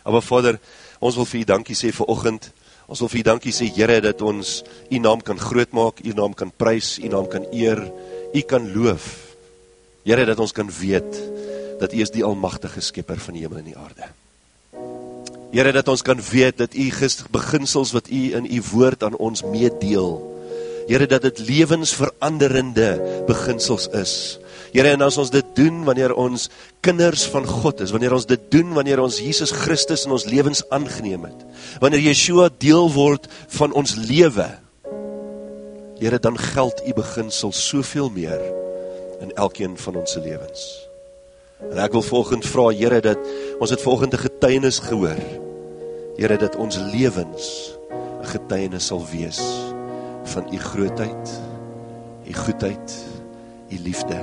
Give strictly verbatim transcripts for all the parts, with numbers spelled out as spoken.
Maar Vader, ons wil vir U dankie sê vir oggend. Ons wil vir U dankie sê, Here, dat ons U naam kan grootmaak, U naam kan prys, U naam kan eer, U kan loof. Here, dat ons kan weet, dat U is die almagtige skepper van die hemel en die aarde. Here, dat ons kan weet, dat U beginsels wat U in U woord aan ons meedeel, Here, dat dit lewensveranderende beginsels is. Here, en as ons dit doen, wanneer ons kinders van God is, wanneer ons dit doen, wanneer ons Jesus Christus in ons lewens aangeneem het, wanneer Yeshua deel word van ons lewe, Here, dan geld U beginsel soveel meer in elkeen van ons lewens. En ek wil volgend vra, Here, dat ons het volgende getuienis gehoor, Here, dat ons lewens 'n getuienis sal wees van U grootheid, U goedheid, U liefde.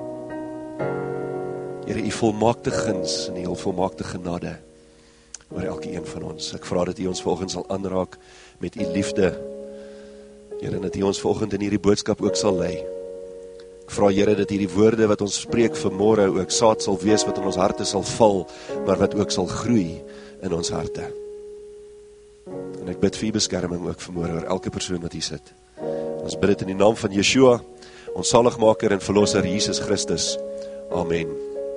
Here, U volmaakte guns en U volmaakte genade oor elke een van ons. Ek vra dat U ons vanoggend sal aanraak met U liefde. Here, dat U ons vanoggend in hierdie boodskap ook sal lei. Ek vra, Here, dat hierdie woorde wat ons spreek vanmôre ook saad sal wees wat in ons harte sal val, maar wat ook sal groei in ons harte. En ek bid vir U beskerming ook vanmôre oor elke persoon wat hier sit. Ons bid dit in die naam van Yeshua, ons saligmaker en verlosser Jesus Christus. Amen.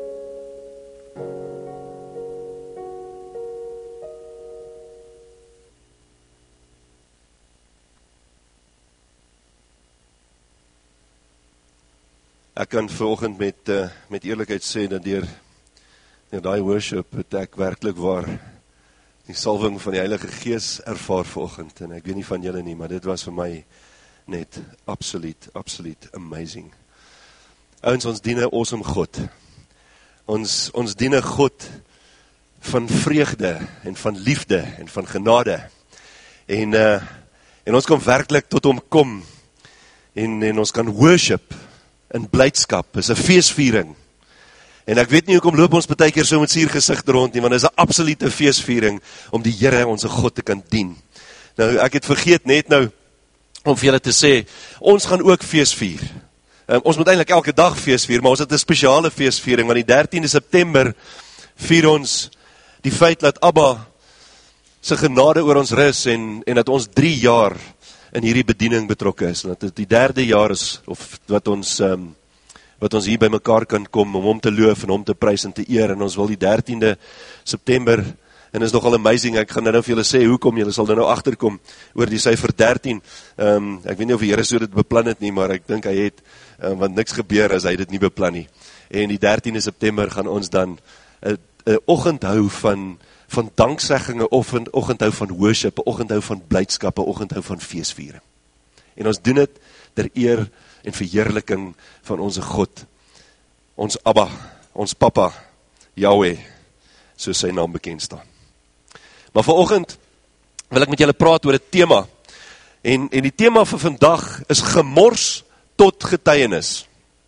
Ek kan vanoggend met, uh, met eerlikheid sê, dat deur, deur die worship het ek werklik waar die salwing van die Heilige Gees ervaar vanoggend, en ek weet nie van julle nie, maar dit was vir my net absoluut, absoluut amazing. Ouens, ons dien 'n awesome God. Ons, ons dien 'n God van vreugde, en van liefde, en van genade. En, uh, en ons kan werklik tot hom kom, en, en ons kan worship, in blydskap, is 'n feesviering. En ek weet nie hoekom loop ons baie keer so met suur gesigte rond nie, want dit is 'n absolute feesviering om die Here, ons God, te kan dien. Nou, ek het vergeet net nou om vir julle te sê, ons gaan ook feesvier. Um, ons moet eintlik elke dag feesvier, maar ons het 'n spesiale feesviering, want die dertiende September vier ons die feit dat Abba se genade oor ons rus, en, en dat ons drie jaar in hierdie bediening betrokke is, en dat dit die derde jaar is, of wat ons, um, wat ons hier by mekaar kan kom, om hom te loof, en hom te prys en te eer, en ons wil die dertiende September, en is nogal amazing, ek gaan nou vir julle sê, hoekom, julle sal nou agterkom, oor die syfer dertien, um, ek weet nie of die Here so dit beplan het nie, maar ek dink hy het, um, want niks gebeur as hy dit nie beplan nie, en die dertiende September gaan ons dan, een oggend hou van, van danksegging, 'n oggend, oggend hou van worship, 'n oggend hou van blydskap, 'n oggend hou van feesviering. En ons doen dit ter eer en verheerliking van onze God, ons Abba, ons Papa, Yahweh, soos sy naam bekend staan. Maar vanoggend wil ek met julle praat oor 'n tema, en, en die tema vir vandag is gemors tot getuienis.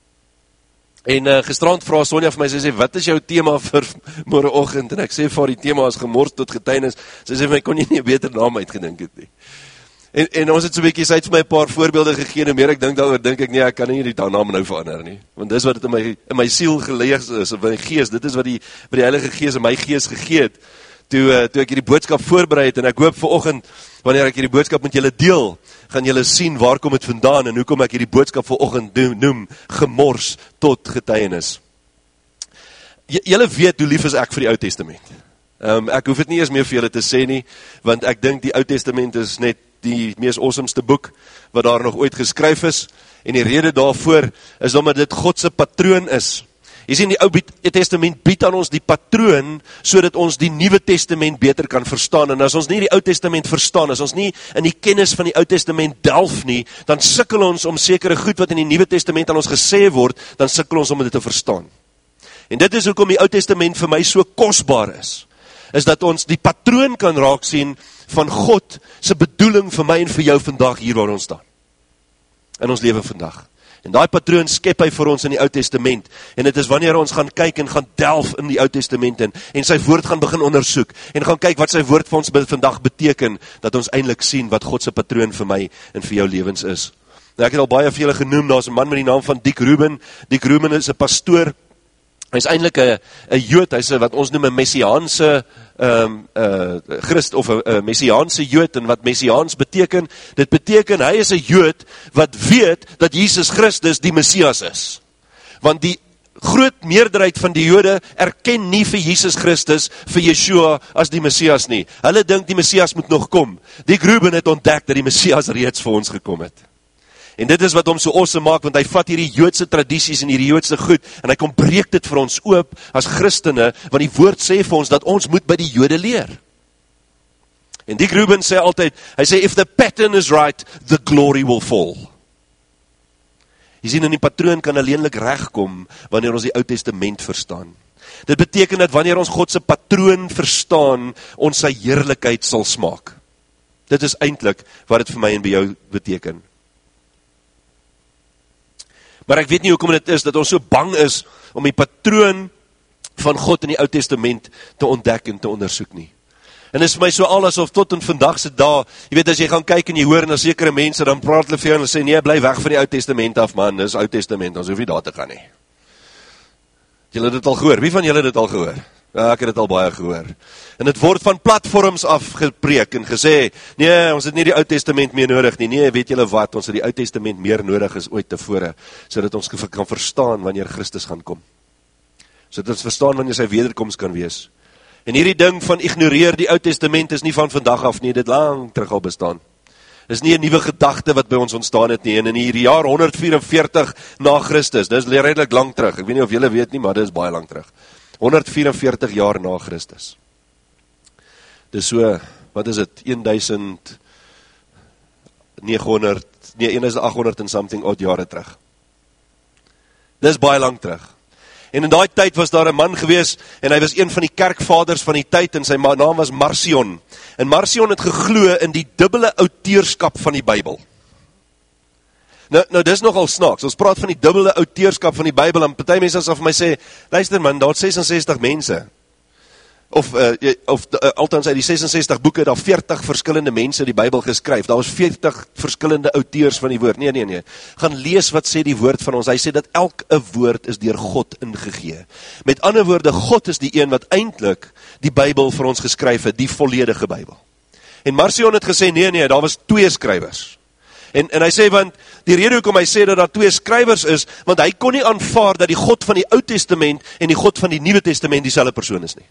En uh, gisterand vra Sonja vir my, sy sê, wat is jou tema vir môreoggend? En ek sê vir haar, die tema is gemors tot getuienis. Sy sê vir my, kon jy nie 'n beter naam uitgedink het nie. En, en ons het so 'n bietjie, sy het vir my 'n paar voorbeelde gegee, en meer ek dink daaroor, dink ek nie, ek kan nie die naam nou verander nie. Want dis wat het in my, in my siel gelees is, in my gees, dit is wat die, wat die Heilige Gees in my gees gegee het, toe, uh, toe ek hierdie boodskap voorberei het, en ek hoop vanoggend, wanneer ek hierdie boodskap met julle deel, gaan julle sien waar kom het vandaan, en hoekom ek hierdie boodskap vanoggend noem, gemors tot getuienis. J julle weet hoe lief is ek vir die Ou Testament. Um, ek hoef het nie eers meer vir julle te sê nie, want ek dink die Ou Testament is net die mees awesomeste boek, wat daar nog ooit geskryf is, en die rede daarvoor is omdat dit God se patroon is. Jy sien, die Ou Testament bied aan ons die patroon, so dat ons die Nuwe Testament beter kan verstaan, en as ons nie die Ou Testament verstaan, as ons nie in die kennis van die Ou Testament delf nie, dan sukkel ons om sekere goed wat in die Nuwe Testament aan ons gesê word, dan sukkel ons om dit te verstaan. En dit is hoekom die Ou Testament vir my so kosbaar is, is dat ons die patroon kan raak sien van God se bedoeling vir my en vir jou vandag hier waar ons staan, in ons lewe vandag. En daai patroon skep hy vir ons in die Ou Testament, en dit is wanneer ons gaan kyk en gaan delf in die Ou Testament in, en sy woord gaan begin ondersoek, en gaan kyk wat sy woord vir ons vandag beteken, dat ons eintlik sien wat God se patroon vir my en vir jou lewens is. Nou, ek het al baie vir julle genoem, daar is 'n man met die naam van Dick Rubin. Dick Rubin is 'n pastoor, Hy is eintlik 'n 'n Jood, hy's 'n wat ons noem 'n messiaanse um, uh, Christ of 'n messiaanse Jood, en wat messiaans beteken, dit beteken hy is 'n Jood wat weet dat Jesus Christus die Messias is. Want die groot meerderheid van die Jode erken nie vir Jesus Christus, vir Yeshua as die Messias nie. Hulle dink die Messias moet nog kom. Die Gruben het ontdek dat die Messias reeds vir ons gekom het. En dit is wat hom so awesome maak, want hy vat hierdie Joodse tradisies en hierdie Joodse goed, en hy kom breek dit vir ons oop as Christene, want die woord sê vir ons dat ons moet by die Jode leer. En die Gruben sê altyd, hy sê, if the pattern is right, the glory will fall. Jy sien, in die patroon kan alleenlik regkom, wanneer ons die Ou Testament verstaan. Dit beteken dat wanneer ons God se patroon verstaan, ons sy heerlikheid sal smaak. Dit is eintlik wat dit vir my en by jou beteken. Maar ek weet nie hoekom dit is, dat ons so bang is, om die patroon van God in die Ou Testament te ontdek en te ondersoek nie. En dit is vir my so al asof tot in vandag se dae, jy weet, as jy gaan kyk en jy hoor na sekere mense, dan praat hulle vir jou en hulle sê, nee, bly weg van die Ou Testament af, man, dis Ou Testament, ons hoef nie daar te gaan nie. Julle het dit al gehoor, wie van julle het dit al gehoor? Ja, ek het dit al baie gehoor. En dit word van platforms afgepreek en gesê, nee, ons het nie die Ou Testament meer nodig nie, nee, weet julle wat, ons het die Ou Testament meer nodig as ooit tevore, sodat ons kan verstaan wanneer Christus gaan kom. Sodat ons verstaan wanneer sy wederkoms kan wees. En hierdie ding van ignoreer die Ou Testament is nie van vandag af nie, dit lang terug al bestaan. Dis nie 'n nuwe gedagte wat by ons ontstaan het nie, en in hierdie jaar honderd vyf-en-veertig na Christus, dis redelik lang terug, ek weet nie of julle weet nie, maar dit is baie lang terug. honderd vyf-en-veertig jaar na Christus. Dis so, wat is dit, eenduisend negenhonderd, nee, eenduisend agthonderd en something odd jare terug. Dis baie lang terug. En in daai tyd was daar 'n man gewees, en hy was een van die kerkvaders van die tyd, en sy naam was Marcion. En Marcion het geglo in die dubbele outeurskap van die Bybel. Nou, nou dis nogal snaaks, ons praat van die dubbele outeurskap van die Bybel, en party mense sal vir my sê, luister man, daar het ses en sestig mense, of, uh, of uh, althans uit die ses en sestig boeke, daar veertig verskillende mense die Bybel geskryf, daar was veertig verskillende auteurs van die woord, nee, nee, nee, gaan lees wat sê die woord van ons, hy sê dat elke woord is deur God ingegee. Met ander woorde, God is die een wat eintlik die Bybel vir ons geskryf het, die volledige Bybel. En Marcion het gesê, nee, nee, daar was twee skrywers. En, en hy sê, want die rede hoekom hy sê dat daar twee skrywers is, want hy kon nie aanvaar dat die God van die Ou Testament en die God van die Nuwe Testament dieselfde persoon is nie.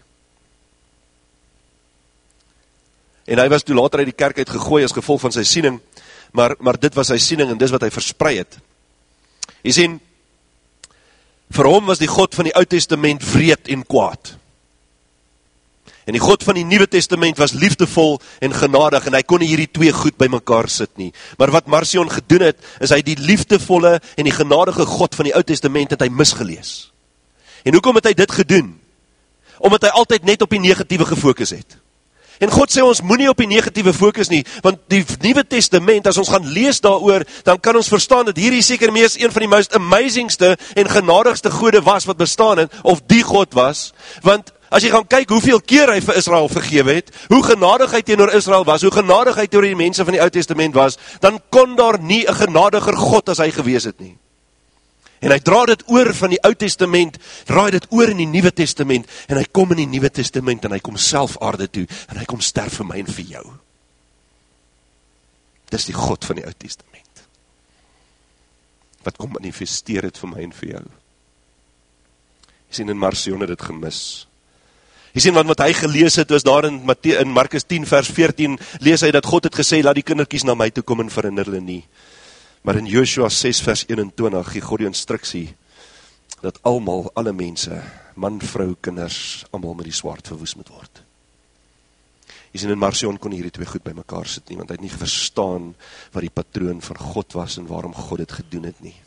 En hy was toe later uit die kerk uit gegooi as gevolg van sy siening, maar, maar dit was sy siening en dis wat hy versprei het. Jy sien, vir hom was die God van die Ou Testament wreed en kwaad. En die God van die Nuwe Testament was liefdevol en genadig, en hy kon nie hierdie twee goed by mekaar sit nie. Maar wat Marcion gedoen het, is hy die liefdevolle en die genadige God van die Ou Testament het hy misgelees. En hoekom het hy dit gedoen? Omdat hy altyd net op die negatiewe gefokus het. En God sê ons moenie op die negatiewe fokus nie, want die Nuwe Testament, as ons gaan lees daaroor, dan kan ons verstaan dat hierdie seker mees een van die most amazingste en genadigste gode was wat bestaan het, of die God was, want as jy gaan kyk hoeveel keer hy vir Israel vergewe het, hoe genadig hy teenoor Israel was, hoe genadig hy teenoor die mense van die Ou Testament was, dan kon daar nie 'n genadiger God as hy gewees het nie. En hy dra dit oor van die Ou Testament, draai dit oor in die Nuwe Testament, en hy kom in die Nuwe Testament, en hy kom self aarde toe, en hy kom sterf vir my en vir jou. Dis die God van die Ou Testament, wat kom manifesteer het vir my en vir jou. Jy sien, in Marcion het dit gemis. Jy sien, want wat hy gelees het, was daar in, Matthäus, in Markus tien vers veertien, lees hy dat God het gesê, laat die kindertjies na my toe kom en verander hulle nie. Maar in Joshua ses vers eenentwintig gee God die instruksie, dat almal, alle mense, man, vrou, kinders, almal met die swaard verwoes moet word. Jy sien, in Marcion kon hierdie twee goed by mekaar sit nie, want hy het nie verstaan wat die patroon van God was, en waarom God het gedoen het nie.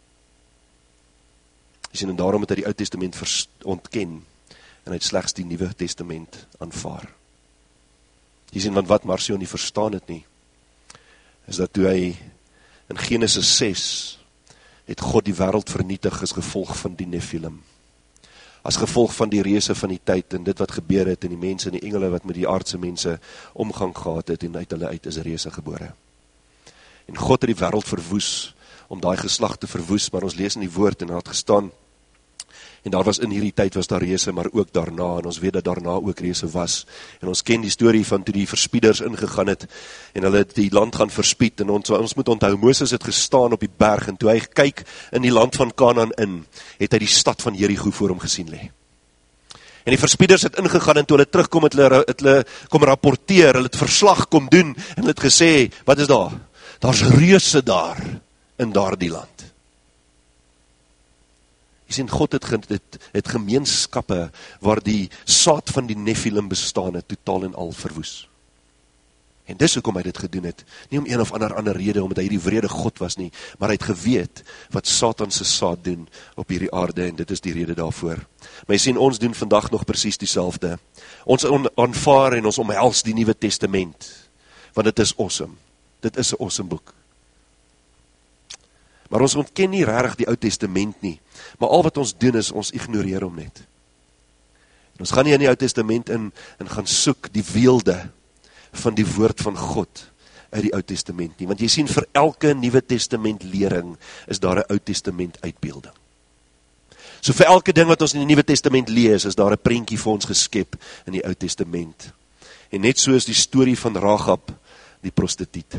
Jy sien, en daarom het hy die Ou Testament ontken, en hy het slegs die Nuwe Testament aanvaar. Jy sien, want wat Marcion nie verstaan het nie, is dat toe hy in Genesis ses, het God die wêreld vernietig as gevolg van die Nephilim. As gevolg van die reëse van die tyd, en dit wat gebeur het, en die mense en die engele wat met die aardse mense omgang gehad het, en uit hulle uit is reëse gebore. En God het die wêreld verwoes, om daai geslag te verwoes, maar ons lees in die woord, en daar het gestaan, En daar was in hierdie tyd was daar reëse, maar ook daarna, en ons weet dat daarna ook reëse was. En ons ken die storie van toe die verspieders ingegaan het, en hulle het die land gaan verspied, en ons, ons moet onthou, Moses het gestaan op die berg, en toe hy kyk in die land van Kanaan in, het hy die stad van Jericho voor hom gesien lê. En die verspieders het ingegaan, en toe hulle terugkom, het hulle, het hulle kom rapporteer, hulle het verslag kom doen, en hulle het gesê, wat is daar? Daar's reëse daar, in daardie land. Jy sien, God het, het, het gemeenskappe waar die saad van die Nephilim bestaan het, totaal en al verwoes. En dis hoekom hy dit gedoen het, nie om een of ander ander rede, omdat hy die wrede God was nie, maar hy het geweet wat Satan se saad doen op hierdie aarde, en dit is die rede daarvoor. Maar jy sien, ons doen vandag nog precies dieselfde. Ons aanvaar en ons omhels die Nuwe Testament, want dit is awesome. Dit is 'n awesome boek. Maar ons ontken nie regtig die Ou Testament nie, maar al wat ons doen is, ons ignoreer hom net. En ons gaan nie in die Ou Testament in, en gaan soek die weelde van die woord van God uit die Ou Testament nie, want jy sien, vir elke Nuwe Testament lering is daar 'n Ou Testament uitbeelding. So vir elke ding wat ons in die Nuwe Testament lees, is daar 'n prentjie vir ons geskep in die Ou Testament. En net so is die storie van Rahab, die prostituut.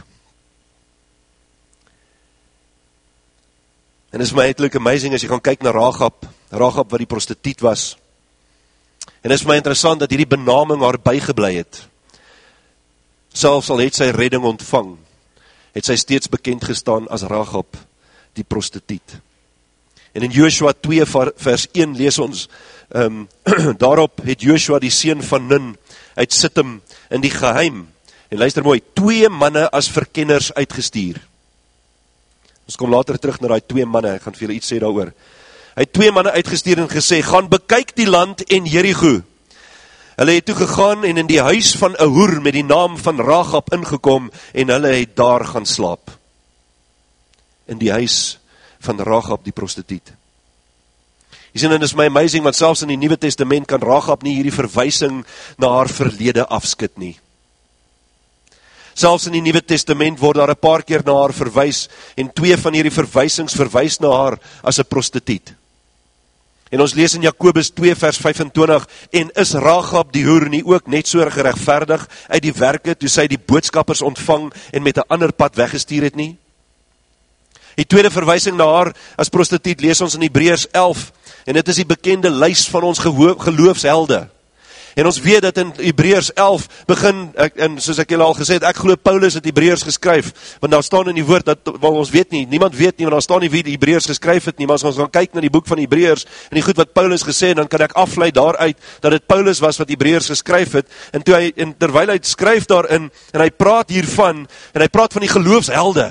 En is my eintlik amazing as jy gaan kyk na Rahab, Rahab wat die prostituut was. En is my interessant dat hierdie benaming haar bygebly het. Selfs al het sy redding ontvang, het sy steeds bekend gestaan as Rahab, die prostituut. En in Joshua twee vers een lees ons, um, daarop het Joshua die seun van Nun uit Sittim in die geheim, en luister mooi, twee manne as verkenners uitgestuur. Ons kom later terug na die twee manne, ek gaan vir julle iets sê daaroor. Hy het twee manne uitgestuur en gesê, gaan bekyk die land en Jericho. Hulle het toe gegaan en in die huis van 'n hoer met die naam van Rahab ingekom, en hulle het daar gaan slaap. In die huis van Rahab die prostituut. Jy sien, en dit is my amazing, want selfs in die Nuwe Testament kan Rahab nie hierdie verwysing na haar verlede afskit nie. Selfs in die Nuwe Testament word daar 'n paar keer na haar verwys, en twee van hierdie verwysings verwys na haar as 'n prostituut. En ons lees in Jakobus twee vers vyf en twintig, en is Rahab die hoer nie ook net so geregverdig uit die werke, toe sy die boodskappers ontvang en met 'n ander pad weggestuur het nie? Die tweede verwysing na haar as prostituut lees ons in Hebreërs elf, en dit is die bekende lys van ons geloofshelde. En ons weet dat in Hebreërs elf begin, en soos ek julle al gesê het, ek glo Paulus het Hebreërs geskryf, want daar staan in die woord, dat, wel ons weet nie, niemand weet nie, want daar staan nie wie die Hebreërs geskryf het nie, maar as ons gaan kyk na die boek van Hebreërs, en die goed wat Paulus gesê het, dan kan ek aflei daaruit, dat het Paulus was wat Hebreërs geskryf het, en, toe hy, en terwyl hy skryf daarin, en hy praat hiervan, en hy praat van die geloofshelde,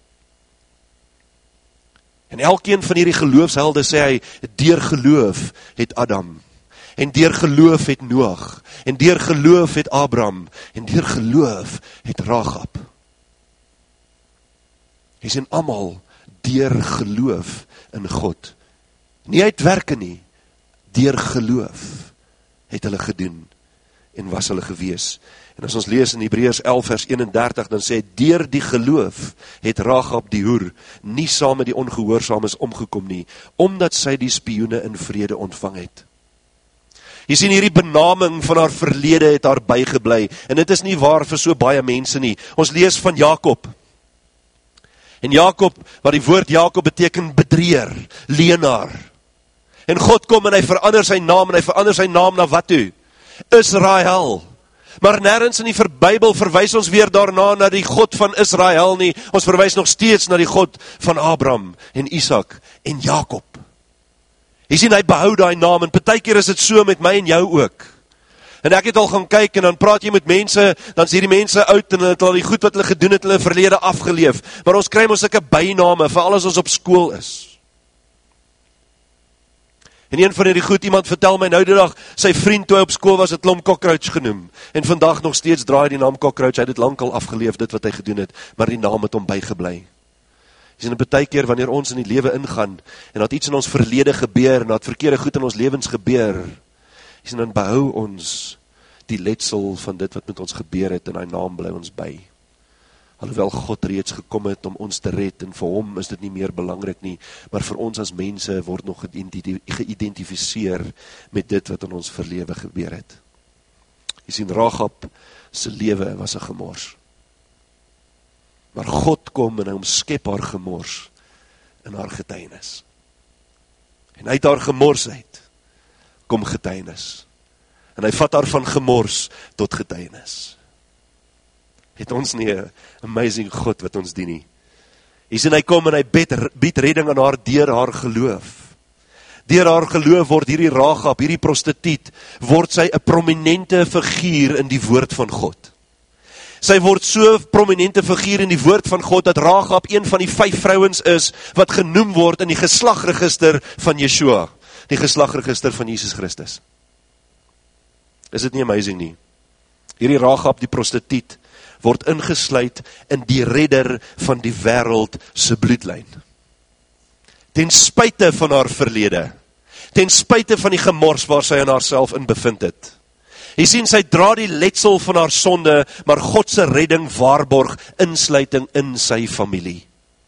en elkeen van hierdie geloofshelde sê hy, deur geloof het Adam, en deur geloof het Noag, en deur geloof het Abraham, en deur geloof het Rahab. Hy sê almal deur geloof in God. Nie uit werke nie, deur geloof het hulle gedoen, en was hulle gewees. En as ons lees in Hebreërs elf vers eenendertig, dan sê, deur die geloof het Rahab die hoer nie saam met die ongehoorsaames omgekom nie, omdat sy die spioene in vrede ontvang het. Jy sien, hierdie benaming van haar verlede het haar bygebly, en dit is nie waar vir so baie mense nie. Ons lees van Jakob. En Jakob, wat die woord Jakob beteken bedrieër, leenaar. En God kom en hy verander sy naam, en hy verander sy naam na wat toe? Israel. Maar nêrens in die Bybel verwys ons weer daarna na die God van Israel nie. Ons verwys nog steeds na die God van Abraham en Isak en Jakob. Jy sien, hy behou daai naam, en partykeer is dit so met my en jou ook. En ek het al gaan kyk, en dan praat jy met mense, dan is hierdie mense oud, en hulle het al die goed wat hulle gedoen het, hulle verlede afgeleef. Maar ons kry ons sulke byname, veral as ons op skool is. En een van hierdie goed, iemand vertel my nou die dag, sy vriend toe hy op skool was, het hom cockroach genoem. En vandag nog steeds draai die naam cockroach, hy het dit lang al afgeleef, dit wat hy gedoen het, maar die naam het hom bygeblei. Jy sien, 'n baie keer wanneer ons in die lewe ingaan, en dat iets in ons verlede gebeur, en dat verkeerde goed in ons lewens gebeur, jy sien, dan behou ons die letsel van dit wat met ons gebeur het, en hy naam bly ons by. Alhoewel God reeds gekom het om ons te red, en vir hom is dit nie meer belangrik nie, maar vir ons as mense word nog geïdentifiseer met dit wat in ons verlewe gebeur het. Jy sien, Rahab se lewe was 'n gemors. Maar God kom en hy omskep haar gemors in haar getuienis. En uit haar gemors uit kom getuienis. En hy vat haar van gemors tot getuienis. Het ons nie 'n amazing God wat ons dien nie. Hy sien, hy kom en hy bied, bied redding aan haar deur haar geloof. Deur haar geloof word hierdie Rahab, hierdie prostituut, word sy 'n prominente figuur in die woord van God. Sy word so 'n prominente figuur in die woord van God, dat Rahab een van die vyf vrouens is, wat genoem word in die geslagregister van Yeshua, die geslagregister van Jesus Christus. Is dit nie amazing nie? Hierdie Rahab, die prostituut, word ingesluit in die redder van die wêreld se bloedlyn. Ten spyte van haar verlede, ten spyte van die gemors waar sy in haarself in bevind het. Jy sien, sy dra die letsel van haar sonde, maar God se redding waarborg insluiting in sy familie.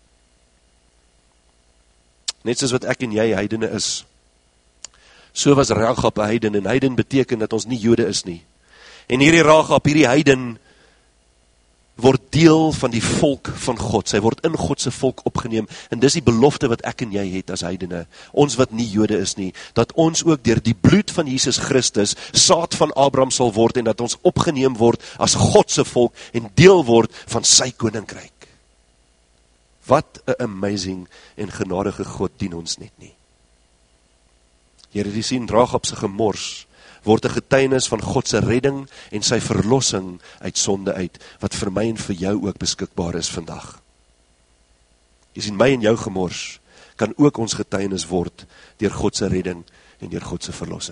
Net soos wat ek en jy heidene is, so was Rahab 'n heiden, en heiden beteken dat ons nie Jode is nie. En hierdie Rahab, hierdie heiden, word deel van die volk van God. Sy word in God se volk opgeneem, en dis die belofte wat ek en jy het as heidene, ons wat nie Jode is nie, dat ons ook deur die bloed van Jesus Christus saad van Abraham sal word, en dat ons opgeneem word as God se volk, en deel word van sy koninkryk. Wat 'n amazing en genadige God dien ons net nie. Here, jy sien, Rahab se gemors word 'n getuienis van God se redding en sy verlossing uit sonde uit, wat vir my en vir jou ook beskikbaar is vandag. Jy sien, my en jou gemors kan ook ons getuienis word deur God se redding en deur God se verlossing.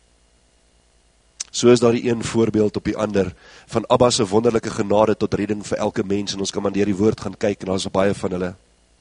So is daar die een voorbeeld op die ander van Abba se wonderlike genade tot redding vir elke mens, en ons kan maar deur die woord gaan kyk, en daar is baie van hulle.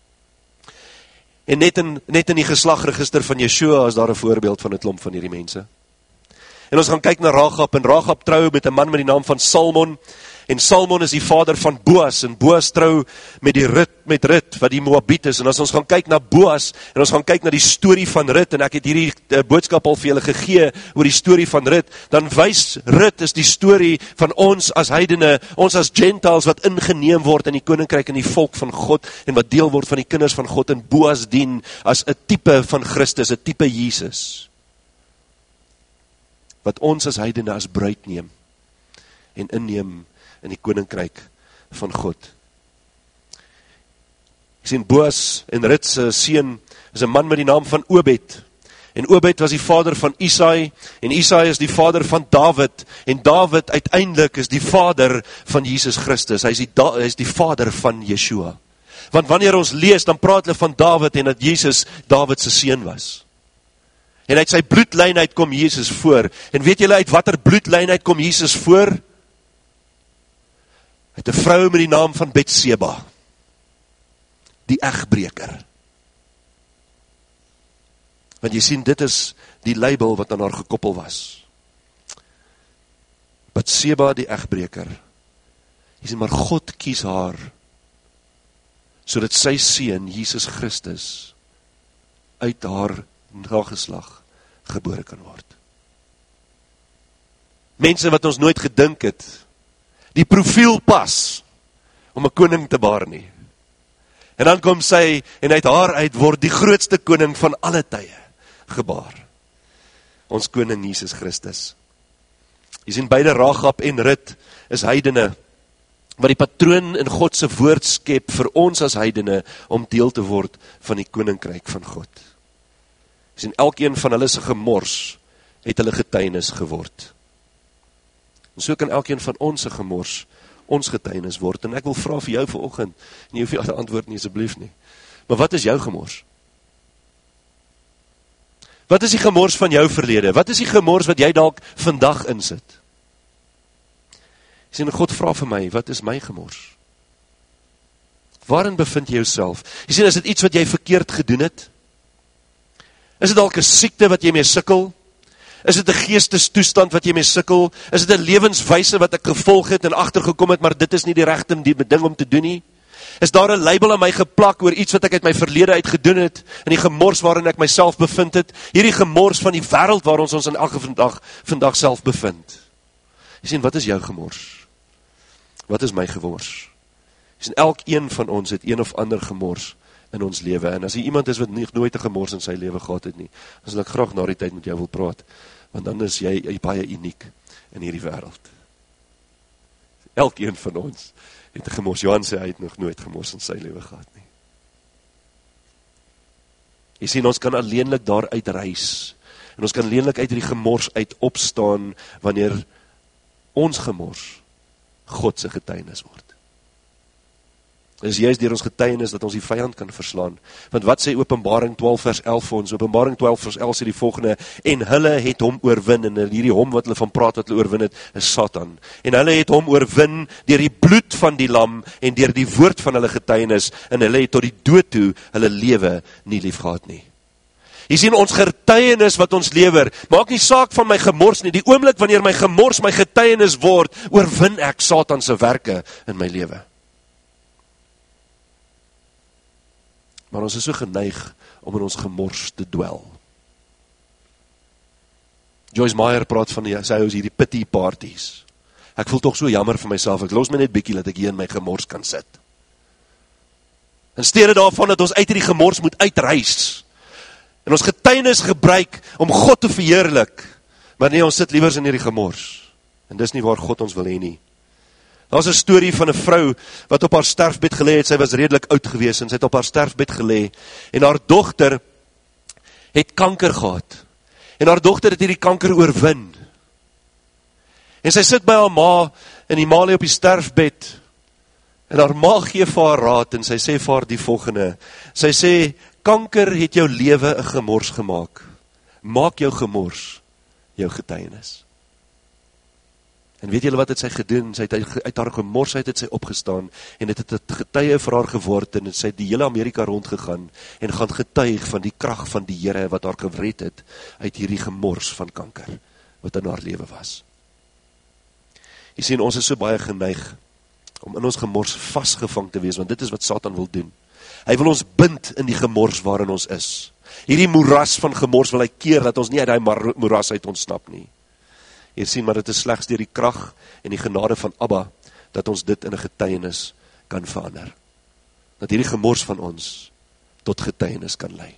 En net in, net in die geslagregister van Yeshua is daar 'n voorbeeld van 'n klomp van hierdie mense. En ons gaan kyk na Rahab, en Rahab trou met 'n man met die naam van Salmon, en Salmon is die vader van Boas, en Boas trou met die Rut, met Rut, wat die Moabiet is, en as ons gaan kyk na Boas, en ons gaan kyk na die storie van Rut, en ek het hierdie uh, boodskap al vir julle gegee, oor die storie van Rut, dan wys Rut is die storie van ons as heidene, ons as Gentiles, wat ingeneem word in die koninkryk en die volk van God, en wat deel word van die kinders van God, en Boas dien as 'n tipe van Christus, 'n tipe Jesus, wat ons as heidene as bruid neem, en inneem in die koninkryk van God. Ek sien, Boas en Rut se seun is 'n man met die naam van Obed, en Obed was die vader van Isai, en Isai is die vader van Dawid, en Dawid uiteindelik is die vader van Jesus Christus, hy is die, hy is die vader van Yeshua. Want wanneer ons lees, dan praat hulle van Dawid, en dat Jesus Dawid se seun was. En uit sy bloedlyn uit kom Jesus voor. En weet julle uit watter bloedlyn uit kom Jesus voor? Uit 'n vrou met die naam van Betseba, die egbreker. Want jy sien, dit is die label wat aan haar gekoppel was. Betseba, die egbreker. Jy sien, maar God kies haar, sodat sy seun, Jesus Christus, uit haar nageslag gebore kan word. Mense wat ons nooit gedink het, die profiel pas, om 'n koning te baar nie. En dan kom sy, en uit haar uit word die grootste koning van alle tye gebaar. Ons koning Jesus Christus. Jy sien, beide Rahab en Rut is heidene, wat die patroon in God se woord skep vir ons as heidene, om deel te word van die koninkryk van God. Jy sien, elkeen van hulle se gemors, het hulle getuienis geword. En so kan elkeen van ons se gemors, ons getuienis word, en ek wil vra vir jou vanoggend, en jy hoef jy te antwoord nie, asseblief nie, maar wat is jou gemors? Wat is die gemors van jou verlede? Wat is die gemors wat jy dalk vandag insit? Jy sien, God vra vir my, wat is my gemors? Waarin bevind jy jouself? Jy sien, is dit iets wat jy verkeerd gedoen het? Is dit dalk 'n siekte wat jy mee sukkel? Is dit 'n geestestoestand wat jy mee sukkel? Is dit 'n lewenswyse wat ek gevolg het en agtergekom het, maar dit is nie die regte ding om te doen nie? Is daar 'n label aan my geplak oor iets wat ek uit my verlede uit gedoen het, in die gemors waarin ek myself bevind het, hierdie gemors van die wêreld waar ons ons in elke vandag, vandag self bevind? Jy sien, wat is jou gemors? Wat is my gemors? Jy sien, elkeen van ons het een of ander gemors in ons lewe, en as jy iemand is wat nie, nooit 'n gemors in sy lewe gehad het nie, dan sal ek graag na die tyd met jou wil praat, want dan is jy, jy baie uniek in hierdie wêreld. Elkeen van ons het 'n gemors. Johan sê hy het nog nooit gemors in sy lewe gehad nie. Jy sien, ons kan alleenlik daar uit reis, en ons kan alleenlik uit die gemors uit opstaan, wanneer ons gemors God se getuienis word. Dit is juist deur ons getuienis dat ons die vyand kan verslaan. Want wat sê Openbaring twaalf vers elf vir ons? Openbaring twaalf vers elf sê die volgende: en hulle het hom oorwin, en hierdie hom wat hulle van praat wat hulle oorwin het, is Satan. En hulle het hom oorwin deur die bloed van die lam en deur die woord van hulle getuienis, en hulle het tot die dood toe hulle lewe nie lief gehad nie. Jy sien, ons getuienis wat ons lewer, maak nie saak van my gemors nie. Die oomblik wanneer my gemors my getuienis word, oorwin ek Satan se werke in my lewe. Maar ons is so geneig om in ons gemors te dwel. Joyce Meyer praat van die, sy huis hierdie pity parties. Ek voel tog so jammer vir myself, ek los my net bietjie dat ek hier in my gemors kan sit. In steede daarvan dat ons uit hierdie gemors moet uitreis, en ons getuienis gebruik om God te verheerlik, maar nee, ons sit liewers in hierdie gemors, en dis nie waar God ons wil hê nie. Daar is 'n storie van 'n vrou wat op haar sterfbed gelê het. Sy was redelik oud gewees en sy het op haar sterfbed gelê, en haar dogter het kanker gehad, en haar dogter het hierdie kanker oorwin, en sy sit by haar ma, en die ma lê op die sterfbed, en haar ma gee vir haar raad, en sy sê vir haar die volgende, sy sê, kanker het jou lewe 'n gemors gemaak, maak jou gemors jou getuienis. En weet julle wat het sy gedoen? Sy het uit haar gemors uit het sy opgestaan, en het het 'n getuie vir haar geword, en sy het die hele Amerika rondgegaan, en gaan getuig van die krag van die Here, wat haar gered het, uit hierdie gemors van kanker, wat in haar lewe was. Jy sien, ons is so baie geneig, om in ons gemors vasgevang te wees, want dit is wat Satan wil doen. Hy wil ons bind in die gemors waarin ons is. Hierdie moeras van gemors wil hy keer, dat ons nie uit die moeras uit ontsnap nie. Jy sien, maar dit is slegs deur die krag en die genade van Abba, dat ons dit in 'n getuienis kan verander. Dat hierdie gemors van ons, tot getuienis kan lei.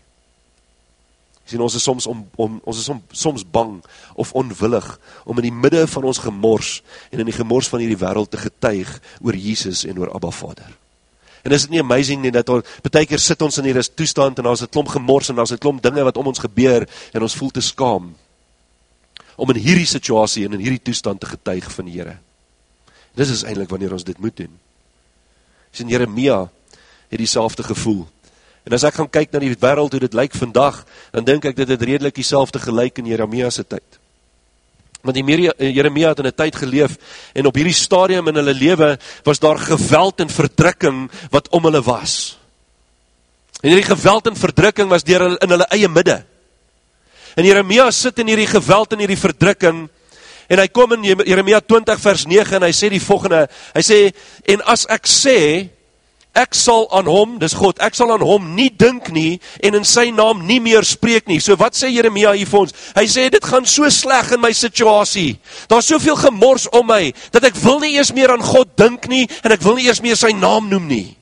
Jy sien, ons is soms, om, om, ons is som, soms bang, of onwillig, om in die midde van ons gemors, en in die gemors van hierdie wêreld te getuig, oor Jesus en oor Abba Vader. En is dit nie amazing nie, dat ons, baie keer sit ons in hierdie toestand, en daar is 'n klomp gemors, en daar is 'n klomp dinge wat om ons gebeur, en ons voel te skaam, om in hierdie situasie en in hierdie toestand te getuig van die Here. Dis is eintlik wanneer ons dit moet doen. Sien, Jeremia het dieselfde gevoel. En as ek gaan kyk na die wêreld hoe dit lyk vandag, dan dink ek dit het redelik dieselfde gelyk in Jeremia se tyd. Want die Jeremia het in 'n tyd geleef, en op hierdie stadium in hulle lewe was daar geweld en verdrukking wat om hulle was. En hierdie geweld en verdrukking was deur hulle in hulle eie midde. En Jeremia sit in hierdie geweld en hierdie verdrukking, en hy kom in Jeremia twintig vers nege, en hy sê die volgende, hy sê, en as ek sê, ek sal aan hom, dis God, ek sal aan hom nie dink nie, en in sy naam nie meer spreek nie. So wat sê Jeremia hier vir ons? Hy sê, dit gaan so sleg in my situasie, daar is soveel gemors om my, dat ek wil nie eers meer aan God dink nie, en ek wil nie eers meer sy naam noem nie.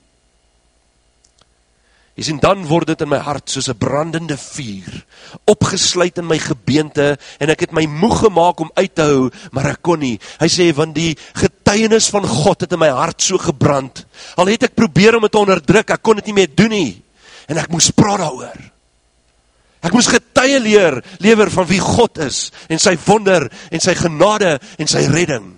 Jy sien, dan word dit in my hart soos 'n brandende vuur, opgesluit in my gebeente, en ek het my moeg gemaak om uit te hou, maar ek kon nie. Hy sê, want die getuienis van God het in my hart so gebrand, al het ek probeer om het te onderdruk, ek kon dit nie meer doen nie, en ek moes praat daaroor. Ek moes getuie leer, lewer van wie God is, en sy wonder, en sy genade, en sy redding.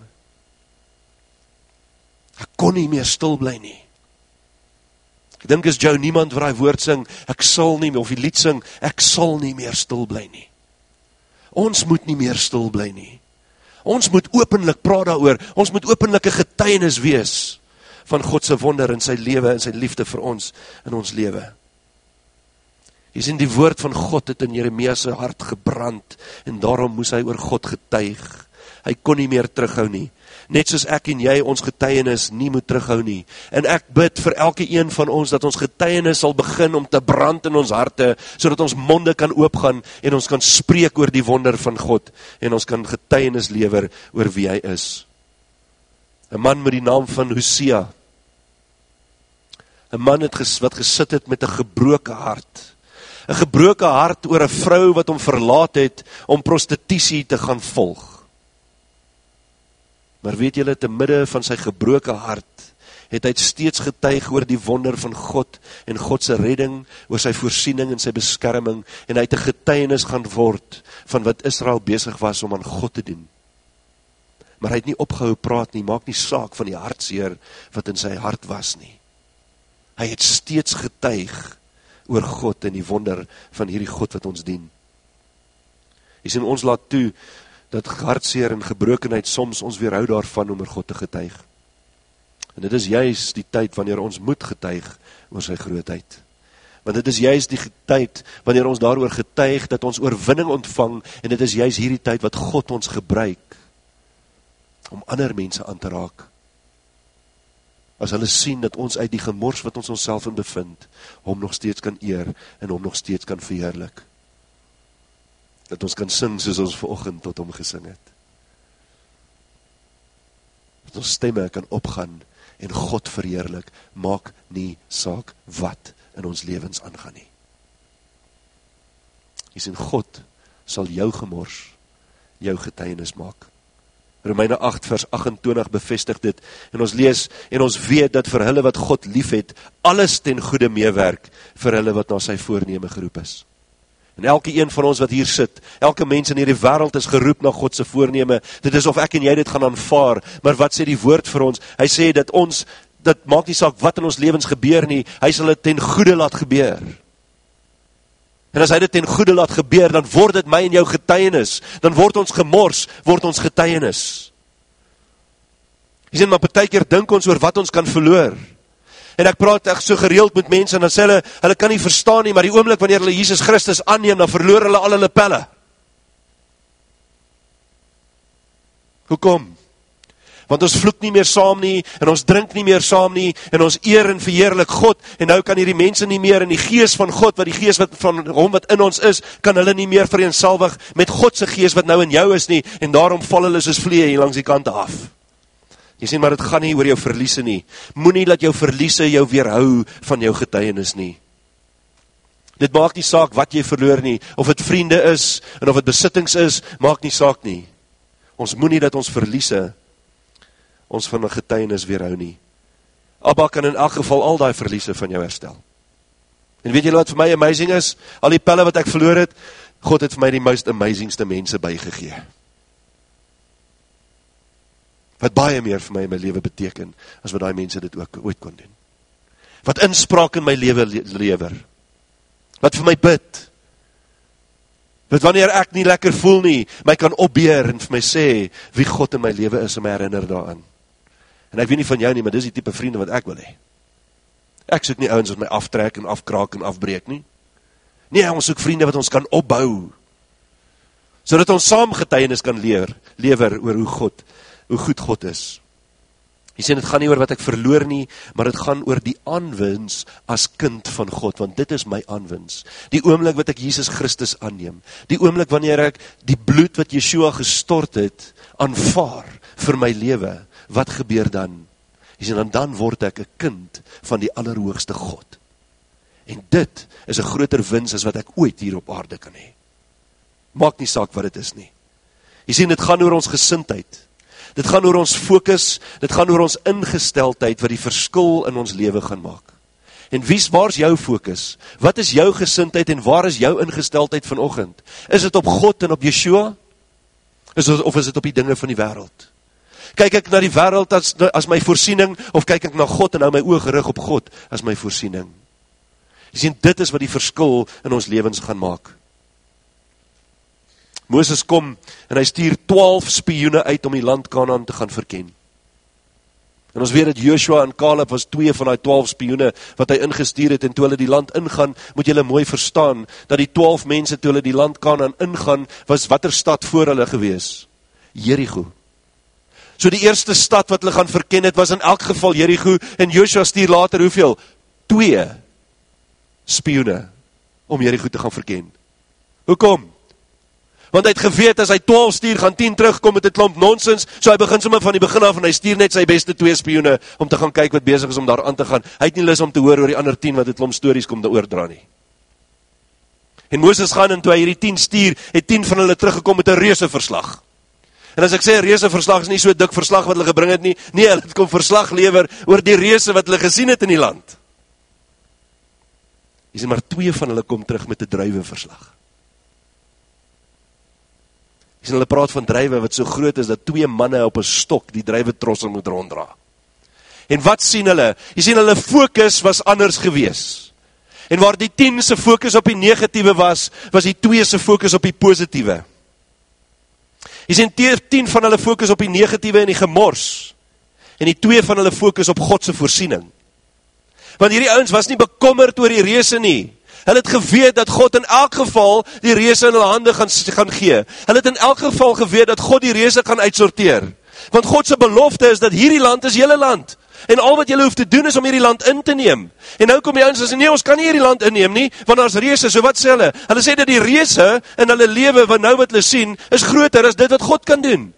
Ek kon nie meer stil bly nie. Ek dink is Joe niemand waar hy woord sing, ek sal nie meer, of die lied sing, ek sal nie meer stil bly nie. Ons moet nie meer stil bly nie. Ons moet openlik praat daaroor, ons moet openlike getuienis wees, van God se wonder in sy lewe, en sy liefde vir ons, in ons lewe. Jy sien, die woord van God het in Jeremia se hart gebrand, en daarom moes hy oor God getuig. Hy kon nie meer terughou nie. Net soos ek en jy ons getuienis nie moet terughou nie. En ek bid vir elke een van ons, dat ons getuienis sal begin om te brand in ons harte, sodat ons monde kan oopgaan, en ons kan spreek oor die wonder van God, en ons kan getuienis lewer oor wie hy is. 'n man met die naam van Hosea, 'n man het ges, wat gesit het met 'n gebroke hart, 'n gebroke hart oor 'n vrou wat hom verlaat het, om prostitusie te gaan volg. Maar weet julle, te midde van sy gebroke hart, het hy steeds getuig oor die wonder van God, en God se redding, oor sy voorsiening en sy beskerming, en hy het 'n getuienis gaan word, van wat Israel besig was om aan God te doen. Maar hy het nie opgehou praat nie, maak nie saak van die hartseer, wat in sy hart was nie. Hy het steeds getuig, oor God, en die wonder van hierdie God wat ons dien. Jy sien, ons laat toe, dat hartseer en gebrokenheid soms ons weerhou daarvan om oor God te getuig. En dit is juist die tyd wanneer ons moet getuig oor sy grootheid. Want dit is juist die tyd wanneer ons daaroor getuig dat ons oorwinning ontvang, en dit is juist hierdie tyd wat God ons gebruik om ander mense aan te raak. As hulle sien dat ons uit die gemors wat ons onsself in bevind, hom nog steeds kan eer en hom nog steeds kan verheerlik. Dat ons kan sing soos ons vanoggend tot hom gesing het. Dat ons stemme kan opgaan en God verheerlik, maak nie saak wat in ons lewens aangaan nie. Jy sien, God sal jou gemors, jou getuienis maak. Romeine agt vers agt-en-twintig bevestig dit, en ons lees, en ons weet dat vir hulle wat God lief het, alles ten goeie meewerk, vir hulle wat na sy voorneme geroep is. En elke een van ons wat hier sit, elke mens in hierdie wêreld is geroep na God se voorneme. Dit is of ek en jy dit gaan aanvaar, maar wat sê die woord vir ons? Hy sê dat ons, dit maak nie saak wat in ons lewens gebeur nie, hy sal dit ten goeie laat gebeur. En as hy dit ten goeie laat gebeur, dan word dit my en jou getuienis, dan word ons gemors, word ons getuienis. Jy sien, maar partykeer dink ons oor wat ons kan verloor. En ek praat ek so gereeld met mense, en dan sê hulle, hulle kan nie verstaan nie, maar die oomblik wanneer hulle Jesus Christus aanneem, dan verloor hulle al hulle pelle. Hoekom? Want ons vloek nie meer saam nie, en ons drink nie meer saam nie, en ons eer en verheerlik God, en nou kan hierdie mense nie meer, en die gees van God, wat die gees wat, van hom wat in ons is, kan hulle nie meer vereensalwig met God se gees wat nou in jou is nie, en daarom val hulle soos vliee hier langs die kant af. Jy sien, maar dit gaan nie oor jou verliese nie. Moenie laat jou verliese jou weerhou van jou getuienis nie. Dit maak nie saak wat jy verloor nie, of het vriende is, en of het besittings is, maak nie saak nie. Ons moenie dat ons verliese, ons van 'n getuienis weerhou nie. Abba kan in elk geval al daai verliese van jou herstel. En weet julle wat vir my amazing is? Al die pelle wat ek verloor het, God het vir my die most amazingste mense bygegee. Wat baie meer vir my in my lewe beteken, as wat daai mense dit ook ooit kon doen. Wat inspraak in my lewe lewer. Wat vir my bid. Wat wanneer ek nie lekker voel nie, my kan opbeer en vir my sê, wie God in my lewe is, en my herinner daaraan. En ek weet nie van jou nie, maar dis die tipe vriende wat ek wil hê. Ek soek nie ouens wat my aftrek en afkraak en afbreek nie. Nee, ons soek vriende wat ons kan opbou, sodat ons saam getuienis kan leer, lewer oor hoe God, hoe goed God is. Jy sê, dit gaan nie oor wat ek verloor nie, maar dit gaan oor die aanwins as kind van God, want dit is my aanwins. Die oomblik wat ek Jesus Christus aanneem, die oomblik wanneer ek die bloed wat Yeshua gestort het, aanvaar vir my lewe, wat gebeur dan? Jy sê, dan, dan word ek 'n kind van die allerhoogste God. En dit is 'n groter wins as wat ek ooit hier op aarde kan hê. Maak nie saak wat dit is nie. Jy sê, dit gaan oor ons gesindheid. Dit gaan oor ons fokus, dit gaan oor ons ingesteldheid, wat die verskil in ons lewe gaan maak. En wies, waar is jou fokus? Wat is jou gesindheid en waar is jou ingesteldheid vanoggend? Is dit op God en op Yeshua? Is dit, of is dit op die dinge van die wêreld? Kyk ek na die wêreld as, as my voorsiening, of kyk ek na God en hou my oë gerig op God as my voorsiening? Jy sien, dit is wat die verskil in ons lewens gaan maak. Moses kom en hy stuur twaalf spioene uit om die land Kanaan te gaan verken. En ons weet dat Joshua en Caleb was twee van die twaalf spioene wat hy ingestuur het, en toe hulle die land ingaan, moet julle mooi verstaan, dat die twaalf mense toe hulle die land Kanaan ingaan, was watter stad voor hulle gewees? Jericho. So die eerste stad wat hulle gaan verken het, was in elk geval Jericho, en Joshua stuur later hoeveel? Twee spioene, om Jericho te gaan verken. Hoekom? Want hy het geweet, as hy twaalf stuur, gaan tien terugkom met 'n klomp nonsens, so hy begin sommer van die begin af, en hy stuur net sy beste twee spioene, om te gaan kyk wat besig is om daar aan te gaan. Hy het nie lus om te hoor oor die ander tien, wat 'n klomp stories kom te oordra nie. En Moses gaan, en toe hy hierdie tien stuur, het tien van hulle teruggekom met 'n reuse verslag. En as ek sê, reuse verslag is nie so dik verslag wat hulle gebring het nie, nee, hulle het kom verslag lewer, oor die reuse wat hulle gesien het in die land. Jy sê, maar twee van hulle kom terug met 'n druiwe verslag. Jy sien, hulle praat van druiwe wat so groot is, dat twee manne op 'n stok die druiwe trosse moet ronddra. En wat sien hulle? Jy sien, hulle fokus was anders gewees. En waar die tien se fokus op die negatiewe was, was die twee se fokus op die positiewe. Jy sien, tien van hulle fokus op die negatiewe en die gemors, en die twee van hulle fokus op God se voorsiening. Want hierdie ouens was nie bekommerd oor die reuse nie. Hulle het geweet dat God in elk geval die reuse in hulle hande gaan, gaan gee. Hulle het in elk geval geweet dat God die reuse gaan uitsorteer. Want God se belofte is dat hierdie land is julle land. En al wat julle hoef te doen is om hierdie land in te neem. En nou kom die ouens en sê, nee, ons kan nie hierdie land inneem nie, want daar's reuse. So wat sê hulle? Hulle sê dat die reuse in hulle lewe, wat nou wat hulle sien, is groter as dit wat God kan doen.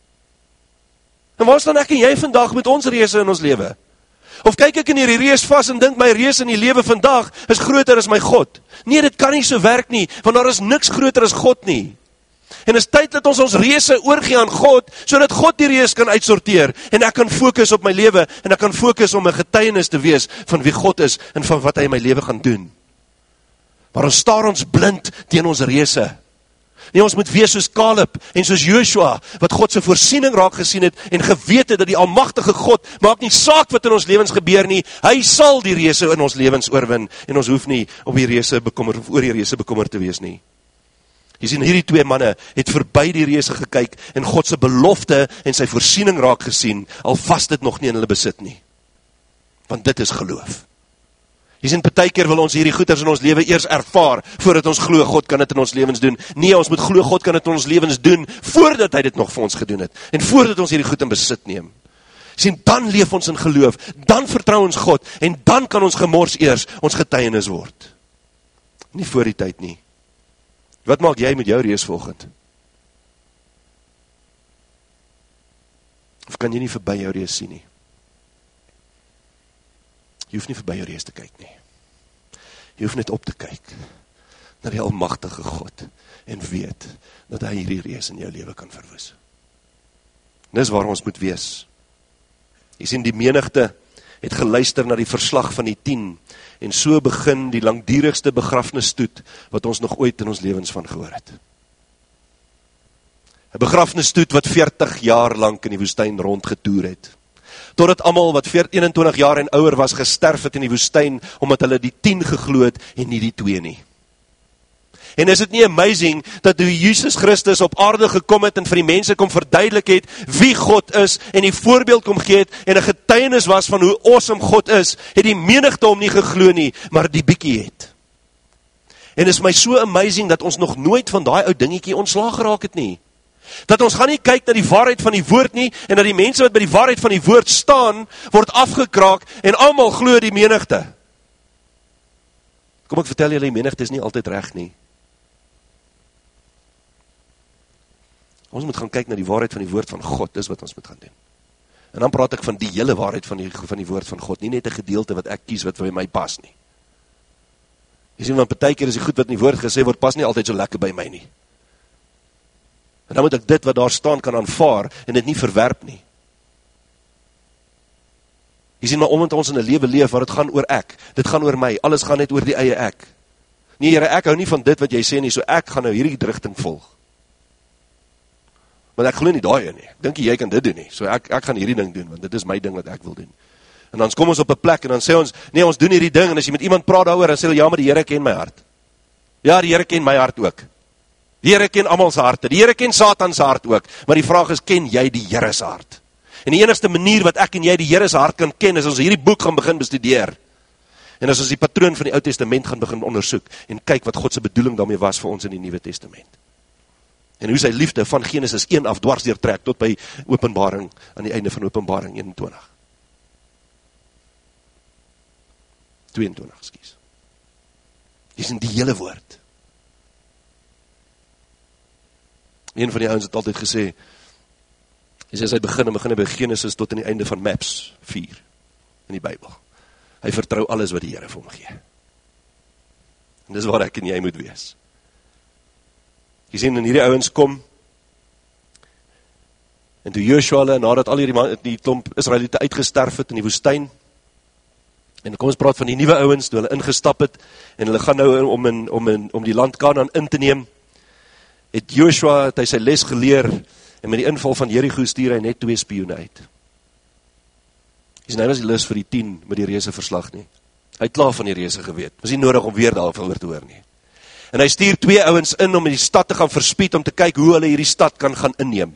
En waar staan ek en jy vandag met ons reuse in ons lewe? Of kyk ek in hierdie reus vas en dink my reus in die lewe vandag is groter as my God? Nee, dit kan nie so werk nie, want daar is niks groter as God nie. En is tyd dat ons ons reuse oorgee aan God, sodat God die reus kan uitsorteer, en ek kan fokus op my lewe, en ek kan fokus om 'n getuienis te wees van wie God is, en van wat hy in my lewe gaan doen. Maar ons staar ons blind teen ons reuse. Nee, ons moet wees soos Caleb en soos Joshua, wat God se voorsiening raak gesien het, en geweet het dat die almagtige God, maak nie saak wat in ons lewens gebeur nie, hy sal die reuse in ons lewens oorwin, en ons hoef nie op die reuse bekommer, of oor die reuse bekommer te wees nie. Jy sien, hierdie twee manne het verby die reuse gekyk, en God se belofte en sy voorsiening raak gesien, al vas dit nog nie in hulle besit nie. Want dit is geloof. Jy sien, partykeer wil ons hierdie goeders in ons lewe eers ervaar, voordat ons glo God kan dit in ons lewens doen. Nee, ons moet glo God kan dit in ons lewens doen, voordat hy dit nog vir ons gedoen het, en voordat ons hierdie goed in besit neem. Jy sien, dan leef ons in geloof, dan vertrou ons God, en dan kan ons gemors eers ons getuienis word. Nie voor die tyd nie. Wat maak jy met jou reus volgend? Of kan jy nie verby jou reus sien nie? Jy hoef nie verby jou reus te kyk nie. Jy hoef net op te kyk na die almagtige God en weet dat hy hierdie reus in jou lewe kan verwoes. Dis waar ons moet wees. Jy sien, die menigte het geluister na die verslag van die tien, en so begin die langdurigste begrafnisstoet wat ons nog ooit in ons lewens van gehoor het. 'n Begrafnisstoet wat veertig jaar lank in die woestyn rondgetoer het. Totdat almal wat eenentwintig jaar en ouer was gesterf het in die woestyn, omdat hulle die tien geglo het en nie die twee nie. En is dit nie amazing, dat toe Jesus Christus op aarde gekom het, en vir die mense kom verduidelik het, wie God is, en die voorbeeld kom gee het, en 'n getuienis was van hoe awesome God is, het die menigte hom nie geglo nie, maar die bietjie het. En is my so amazing, dat ons nog nooit van daai ou dingetjie ontslaag geraak het nie. Dat ons gaan nie kyk na die waarheid van die woord nie, en dat die mense wat by die waarheid van die woord staan, word afgekraak, en almal glo die menigte. Kom ek vertel julle, die menigte is nie altyd reg nie. Ons moet gaan kyk na die waarheid van die woord van God, dis wat ons moet gaan doen. En dan praat ek van die hele waarheid van die, van die woord van God, nie net 'n gedeelte wat ek kies wat vir my pas nie. Jy sien, want partykeer is die goed wat in die woord gesê word, pas nie altyd so lekker by my nie. En dan moet ek dit wat daar staan kan aanvaar, en dit nie verwerp nie. Jy sien, maar omdat ons in 'n lewe leef, waar dit gaan oor ek, dit gaan oor my, alles gaan net oor die eie ek. Nee, Here, ek hou nie van dit wat jy sê nie, so ek gaan nou hierdie rigting volg. Want ek glo nie daai in nie, ek dink jy kan dit doen nie, so ek, ek gaan hierdie ding doen, want dit is my ding wat ek wil doen. En dan kom ons op 'n plek, en dan sê ons, nee, ons doen hierdie ding, en as jy met iemand praat daaroor, dan sê hulle, ja, maar die Here ken my hart. Ja, die Here ken my hart ook. Die Here ken almal se harte, die Here ken Satan se hart ook, maar die vraag is, ken jy die Here se hart? En die enigste manier wat ek en jy die Here se hart kan ken, is as ons hierdie boek gaan begin bestudeer. En as ons die patroon van die Ou Testament gaan begin ondersoek, en kyk wat God se bedoeling daarmee was vir ons in die Nuwe Testament. En hoe sy liefde van Genesis een af dwars deurtrek tot by Openbaring, aan die einde van Openbaring eenentwintig. tweeëntwintig, ekskuus. Dis in die hele woord. Een van die ouens het altyd gesê, hy sê, as hy begin, en begin hy by Genesis tot in die einde van Maps vier, in die Bybel. Hy vertrou alles wat die Here vir hom gee. En dis waar ek en jy moet wees. Jy sien, en hierdie ouens kom, en toe Joshua hulle, nadat al hierdie, man, die klomp Israeliete uitgesterf het in die woestyn, en kom ons praat van die nuwe ouens, toe hulle ingestap het, en hulle gaan nou om, in, om, in, om die land Kanaan in te neem, het Joshua, het hy sy les geleer, en met die inval van Jericho stuur hy net twee spioene uit. Hy sê, hy was die lus vir die tien met die reëse verslag nie. Hy het klaar van die reëse geweet, was nie nodig om weer daaroor te hoor nie. En hy stuur twee ouens in om in die stad te gaan verspied, om te kyk hoe hulle hierdie stad kan gaan inneem.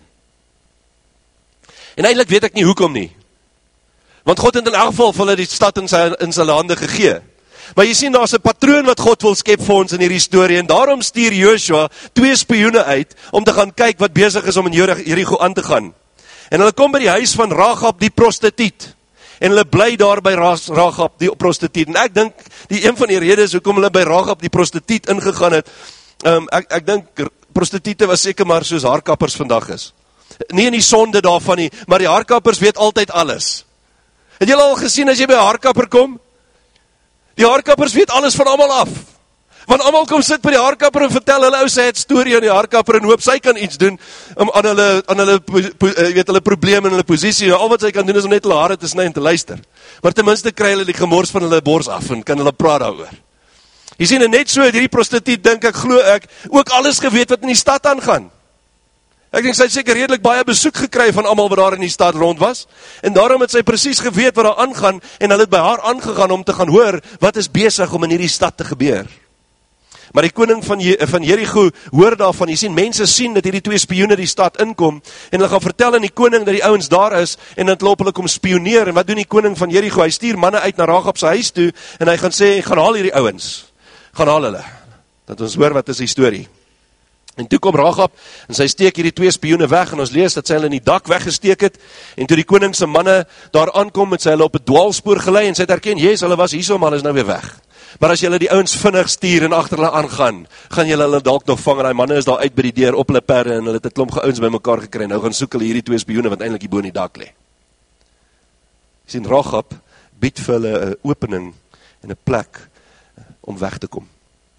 En eintlik weet ek nie hoekom nie. Want God het in elk geval vir hulle die stad in sy, in sy hande gegee. Maar jy sien, daar is 'n patroon wat God wil skep vir ons in hierdie storie, en daarom stuur Joshua twee spioene uit, om te gaan kyk wat besig is om in Jericho aan te gaan. En hulle kom by die huis van Rahab die prostituut, en hulle bly daar by Rahab die prostituut, en ek dink, die een van die redes hoekom hulle by Rahab die prostituut ingegaan het, um, ek, ek dink, prostituute was seker maar soos haarkappers vandag is. Nie in die sonde daarvan nie, maar die haarkappers weet altyd alles. Het julle al gesien, as jy by 'n haarkapper kom, die haarkappers weet alles van almal af, want almal kom sit by die haarkapper en vertel hulle ou sad storie aan die haarkapper, en hoop sy kan iets doen, om aan hulle, aan hulle, weet hulle probleme in hulle posisie, en al wat sy kan doen is om net hulle hare te sny en te luister, maar ten minste kry hulle die gemors van hulle bors af, en kan hulle praat daaroor. Jy sien, en net so, hierdie prostituut, dink ek, glo ek, ook alles geweet wat in die stad aangaan. Ek denk, sy het seker redelik baie besoek gekry van almal wat daar in die stad rond was, en daarom het sy precies geweet wat daar aangaan, en hulle het by haar aangegaan om te gaan hoor, wat is besig om in hierdie stad te gebeur. Maar die koning van, Je van Jericho hoor daarvan, jy sien, mense sien dat hierdie twee spioene die stad inkom, en hulle gaan vertel aan die koning dat die ouens daar is, en dat loop hulle kom spioneer, en wat doen die koning van Jericho? Hy stuur manne uit na Rahab sy huis toe, en hy gaan sê, gaan haal hierdie ouens, gaan haal hulle, dat ons hoor wat is die storie. En toe kom Rahab, en sy steek hierdie twee spioene weg, en ons lees dat sy hulle in die dak weggesteek het, en toe die koningse manne daar aankom, het sy hulle op 'n dwaalspoor gelei, en sy het herken, yes, hulle was hierso, maar hulle is nou weer weg. Maar as julle die ouens vinnig stuur en agter hulle aangaan, gaan julle hulle dalk nog vang, en die manne is daar uit by die deur op hulle perde, en hulle het 'n klomp ouens by mekaar gekry, nou gaan soek hulle hierdie twee spioene, wat eintlik hier bo in die dak lê. Sien, Rahab bied vir hulle 'n opening, en 'n plek, om weg te kom.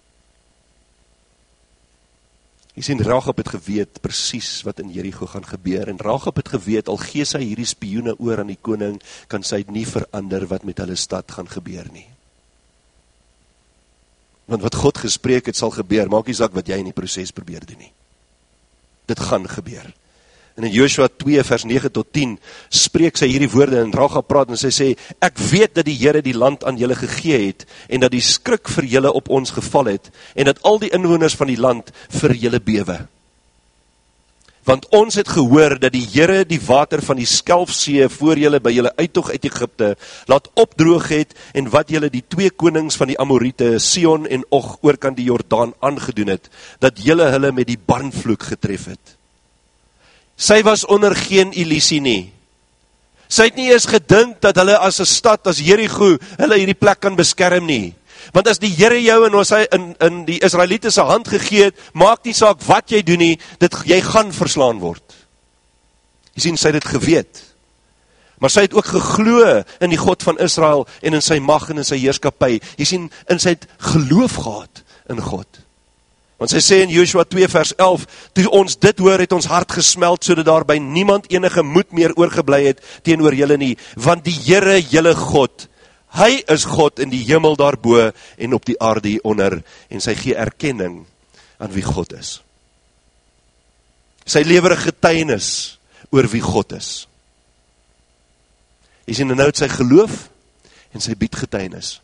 Jy sien, Rahab het geweet precies wat in Jericho gaan gebeur, en Rahab het geweet, al gee sy hierdie spioene oor aan die koning, kan sy nie verander wat met hulle stad gaan gebeur nie. Want wat God gespreek het sal gebeur, maak nie saak wat jy in die proces probeer doen nie. Dit gaan gebeur. En in Joshua twee vers nege tot tien spreek sy hierdie woorde, en Rahab praat en sy sê, ek weet dat die Here die land aan julle gegee het, en dat die skrik vir julle op ons geval het, en dat al die inwoners van die land vir julle bewe. Want ons het gehoor dat die Here die water van die Skelfsee voor julle by julle uittog uit Egypte laat opdroog het, en wat julle die twee konings van die Amorite, Sion en Og, oorkant die Jordaan aangedoen het, dat julle hulle met die barnvloek getref het. Sy was onder geen illusie nie. Sy het nie eens gedink dat hulle as 'n stad, as Jericho, hulle hierdie plek kan beskerm nie. Want as die Here jou en ons hy in, in die Israeliete se hand gegee het, maak nie saak wat jy doen nie, dit, jy gaan verslaan word. Jy sien, sy het dit geweet. Maar sy het ook geglo in die God van Israel, en in sy mag en in sy heerskappy. Jy sien, en sy het geloof gehad in God. Want sy sê in Joshua twee vers elf, toe ons dit hoor, het ons hart gesmeld, so dat daar by niemand enige moed meer oorgeblij het, teenoor julle nie, want die Here, julle God, hy is God in die hemel daarbo, en op die aarde hieronder, en sy gee erkenning aan wie God is. Sy lewer 'n getuienis oor wie God is. Jy sien, en nou het sy geloof, en sy bied getuienis.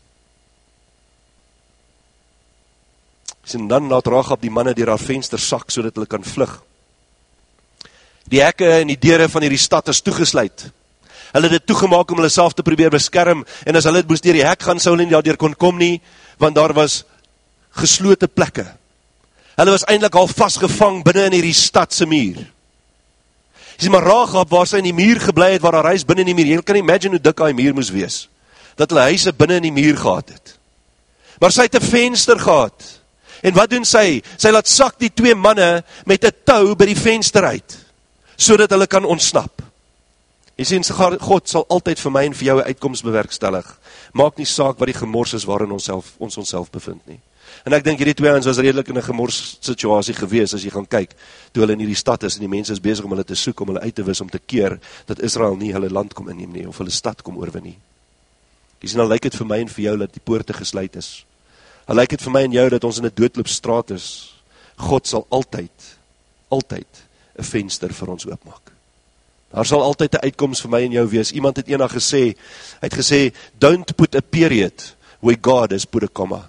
En dan laat Rahab die manne deur haar venster sak, so dat hulle kan vlug. Die hekke en die deure van hierdie stad is toegesluit. Hulle het dit toegemaak om hulle self te probeer beskerm, en as hulle moes deur die hek gaan, sou hulle nie daardeur kon kom nie, want daar was geslote plekke. Hulle was eintlik al vasgevang binne in hierdie stad se muur. Jy sê maar Rahab, waar sy in die muur gebly het, waar haar huis binne in die muur, jy kan imagine hoe dik daai muur moes wees, dat hulle huise binne in die muur gehad het. Maar sy het 'n venster gehad, en wat doen sy? Sy laat sak die twee manne met 'n tou by die venster uit, sodat hulle kan ontsnap. Jy sien, God sal altyd vir my en vir jou 'n uitkoms bewerkstellig. Maak nie saak wat die gemors is waarin ons self, ons onsself bevind nie. En ek dink hierdie twee ouens was redelik in 'n gemors situasie gewees, as jy gaan kyk, toe hulle in hierdie stad is, en die mense is besig om hulle te soek, om hulle uit te wis, om te keer, dat Israel nie hulle land kom inneem nie, of hulle stad kom oorwin nie. Jy sien, dan lyk het vir my en vir jou, dat die poorte gesluit is. Dan lyk het vir my en jou, dat ons in 'n doodloopstraat is. God sal altyd, altyd, 'n venster vir ons oopmaak. Daar sal altyd 'n uitkoms vir my en jou wees. Iemand het eendag gesê, hy het gesê, don't put a period where God has put a comma.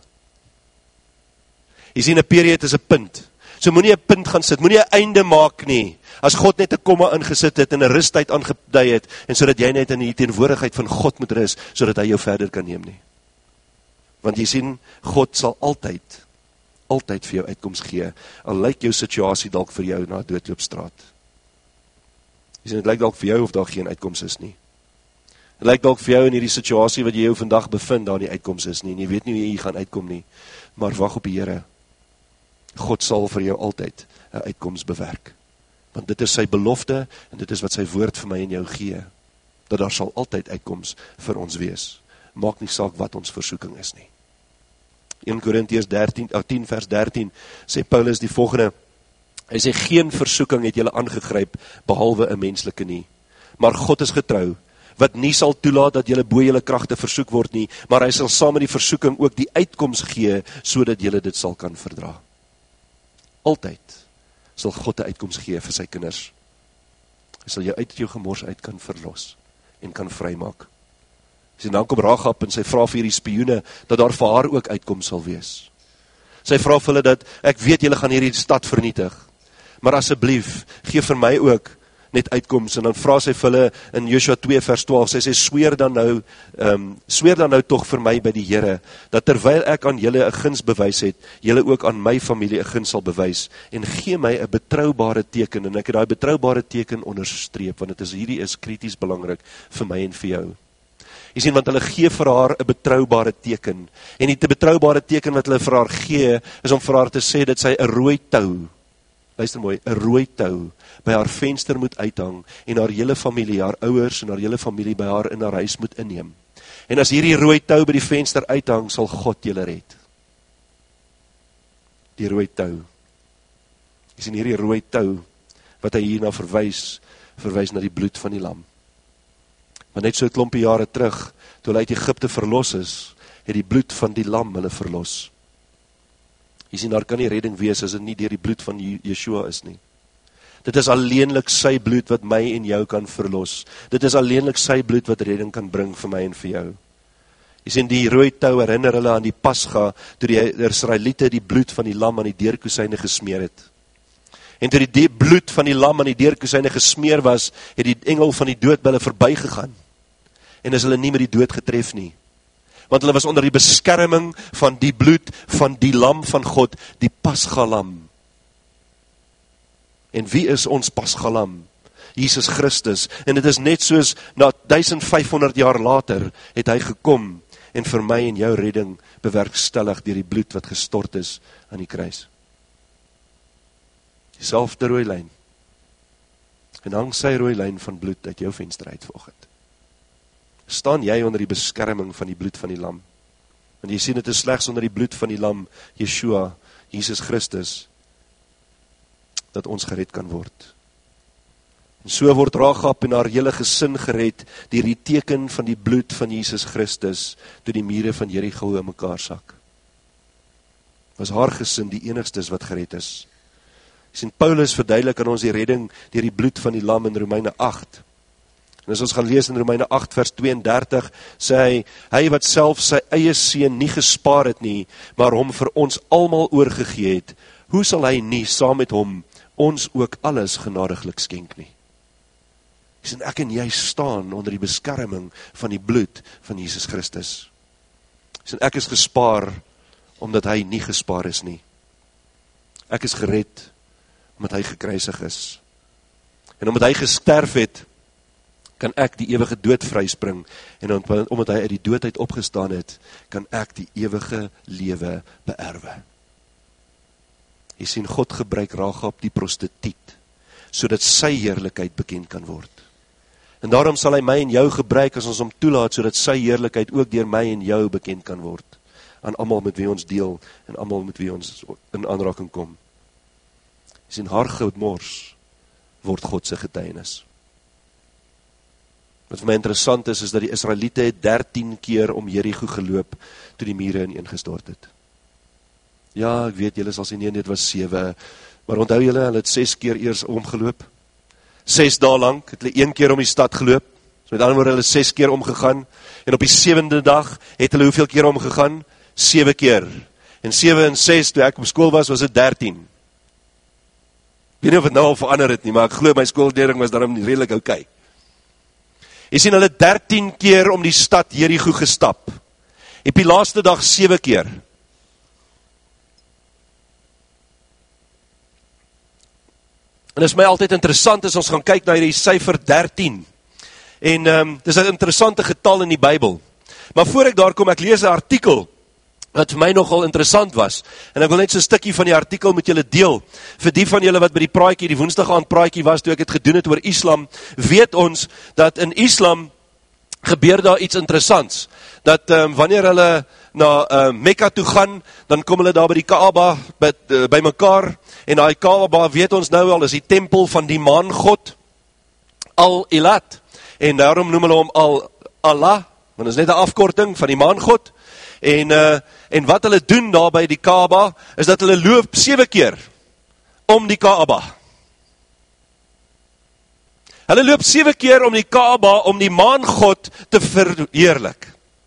Jy sien, 'n period is 'n punt. So moenie 'n punt gaan sit, moenie 'n einde maak nie, as God net 'n komma ingesit het, en 'n rustyd aangedui het, en sodat jy net in die teenwoordigheid van God moet rus, sodat hy jou verder kan neem nie. Want jy sien, God sal altyd, altyd vir jou uitkoms gee, al lyk jou situasie dalk vir jou na 'n doodloopstraat. Jy sien, het lyk dalk vir jou of daar geen uitkoms is nie. Het lyk dalk vir jou in hierdie situasie wat jy jou vandag bevind, daar nie uitkoms is nie, en jy weet nie hoe jy gaan uitkom nie, maar wag op die Here. God sal vir jou altyd 'n uitkoms bewerk, want dit is sy belofte, en dit is wat sy woord vir my en jou gee, dat daar sal altyd uitkoms vir ons wees. Maak nie saak wat ons versoeking is nie. Eerste Korintiërs tien vers dertien sê Paulus die volgende, hy sê, geen versoeking het julle aangegryp, behalwe 'n menslike nie, maar God is getrou, wat nie sal toelaat dat julle bo julle kragte versoek word nie, maar hy sal saam met die versoeking ook die uitkoms gee, sodat julle dit sal kan verdra. Altyd sal God 'n uitkoms gee vir sy kinders. Hy sal jou uit jou gemors uit kan verlos, en kan vrymaak. En dan kom Rahab, en sy vra vir hierdie spioene, dat daar vir haar ook uitkoms sal wees. Sy vra vir hulle dat, ek weet julle gaan hierdie stad vernietig, maar asseblief, gee vir my ook net uitkoms, en dan vra sy vir hulle in Joshua twee vers twaalf, sy sê, sweer dan nou, um, sweer dan nou toch vir my by die Here, dat terwyl ek aan julle 'n guns bewys het, julle ook aan my familie 'n guns sal bewys, en gee my 'n betroubare teken, en ek het daai betroubare teken onderstreep, want dit is hierdie is krities belangrik vir my en vir jou. Jy sien, want hulle gee vir haar 'n betroubare teken, en die betroubare teken wat hulle vir haar gee, is om vir haar te sê, dat sy 'n rooi tou, luister mooi, 'n rooi tou, by haar venster moet uithang, en haar hele familie, haar ouers en haar hele familie by haar in haar huis moet inneem. En as hierdie rooi tou by die venster uithang, sal God julle red. Die rooi tou. Jy sien hierdie rooi tou, wat hy hierna verwys, verwys na die bloed van die lam. Maar net so 'n klompie jare terug, toe hulle uit Egipte verlos is, het die bloed van die lam hulle verlos. Jy sien, daar kan nie redding wees, as dit nie deur die bloed van Yeshua is nie. Dit is alleenlik sy bloed wat my en jou kan verlos. Dit is alleenlik sy bloed wat redding kan bring vir my en vir jou. Jy sien, die rooi tou herinner hulle aan die Pasga, toe die Israeliete die bloed van die lam aan die deurkusyne gesmeer het. En toe die bloed van die lam aan die deurkusyne gesmeer was, het die engel van die dood by hulle verbygegaan. En is hulle nie met die dood getref nie. Want hulle was onder die beskerming van die bloed van die lam van God, die Pasgalam. En wie is ons Pasgalam? Jesus Christus. En dit is net soos, na vyfduisend jaar later, het hy gekom, en vir my en jou redding bewerkstellig deur die bloed wat gestort is aan die kruis. Dieselfde rooi lyn. En hang sy rooi lyn van bloed uit jou venster uit vanoggend. Staan jy onder die beskerming van die bloed van die lam? En jy sien, dit is slegs onder die bloed van die lam, Yeshua, Jesus Christus, dat ons gered kan word. En so word Rahab en haar hele gesin gered, deur die teken van die bloed van Jesus Christus, toe die mure van Jericho in mekaar sak. Was haar gesin die enigstes wat gered is. Jy sien, Paulus verduidelik aan ons die redding deur die bloed van die lam in Romeine agt. En as ons gaan lees in Romeine agt vers tweeëndertig, sê hy, hy wat self sy eie seun nie gespaar het nie, maar hom vir ons almal oorgegee het, hoe sal hy nie saam met hom ons ook alles genadiglik skenk nie. Jy sien, ek en jy staan onder die beskerming van die bloed van Jesus Christus. Jy sien, ek is gespaar, omdat hy nie gespaar is nie. Ek is gered, omdat hy gekruisig is. En omdat hy gesterf het, kan ek die ewige dood vryspring, en omdat hy uit die doodheid opgestaan het, kan ek die ewige lewe beerwe. Jy sien, God gebruik Rahab die prostituut, sodat sy heerlikheid bekend kan word. En daarom sal hy my en jou gebruik, as ons hom toelaat, sodat sy heerlikheid ook deur my en jou bekend kan word, aan almal met wie ons deel, en almal met wie ons in aanraking kom. Jy sien, haar gemors word God se getuienis. Wat vir my interessant is, is dat die Israeliete het dertien keer om Jericho geloop, toe die mure ineengestort het. Ja, ek weet, julle sal sê, nee, dit was sewe, maar onthou julle, hulle het ses keer eers omgeloop, ses dae lang, het hulle een keer om die stad geloop, so met ander woorde, hulle ses keer omgegaan, en op die sewende dag, het hulle hoeveel keer omgegaan? Sewe keer, en sewe en ses, toe ek op skool was, was het dertien. Ek weet nie of het nou al verander het nie, maar ek glo my skooldering was daarom redelijk oukei. Jy sien, hulle dertien keer om die stad Jericho gestap, op die laaste dag sewe keer. En dit is my altyd interessant, as ons gaan kyk na die syfer dertien, en um, dit is een interessante getal in die Bybel, maar voor ek daar kom, ek lees een artikel, wat vir my nogal interessant was, en ek wil net so 'n stukkie van die artikel met julle deel, vir die van julle wat by die praatjie, die woensdag aand praatjie was, toe ek het gedoen het oor Islam, weet ons, dat in Islam, gebeur daar iets interessants, dat um, wanneer hulle na uh, Mekka toe gaan, dan kom hulle daar by die Kaaba, by, uh, by mekaar, en die Kaaba, weet ons nou al, is die tempel van die maangod, Al-Ilat, en daarom noem hulle hom Al-Allah, want is net een afkorting van die maangod, en, uh, en wat hulle doen daar by die Kaaba, is dat hulle loop sewe keer, om die Kaaba. Hulle loop sewe keer om die Kaaba, om die maangod te verheerlik.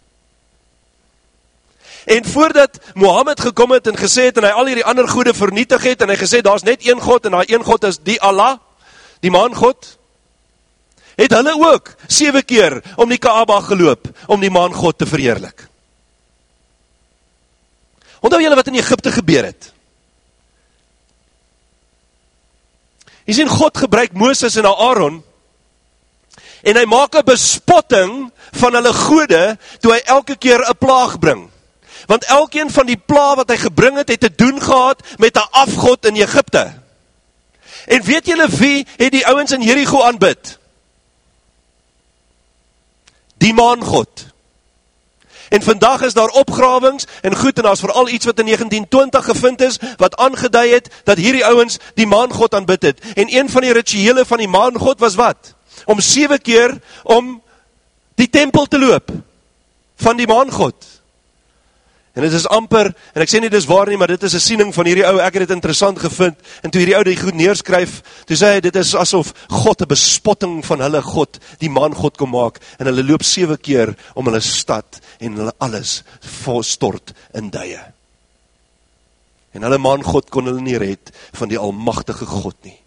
En voordat Mohammed gekom het en gesê het, en hy al hierdie ander goede vernietig het, en hy gesê, daar is net een God, en daar een God is die Allah, die maangod, het hulle ook sewe keer om die Kaaba geloop, om die maangod te verheerlik. Onthou julle wat in Egypte gebeur het? Jy sien, God gebruik Moses en Aaron, en hy maak 'n bespotting van hulle gode, toe hy elke keer 'n plaag bring. Want elkeen van die plaag wat hy gebring het, het te doen gehad met 'n afgod in Egypte. En weet julle wie het die ouens in Jericho aanbid? Die maangod. En vandag is daar opgrawings, en goed, en daar is vooral iets wat in negentien twintig gevind is, wat aangedui het, dat hierdie ouens die maangod aanbid het. En een van die rituele van die maangod was wat? Om sewe keer om die tempel te loop, van die maangod. En dit is amper, en ek sê nie dis waar nie, maar dit is 'n siening van hierdie ou, ek het dit interessant gevind, en toe hierdie ou die goed neerskryf, toe sê hy, dit is asof God 'n bespotting van hulle God, die maangod kom maak, en hulle loop sewe keer om hulle stad, en hulle alles volstort in duie. En hulle maangod kon hulle nie red van die almagtige God nie.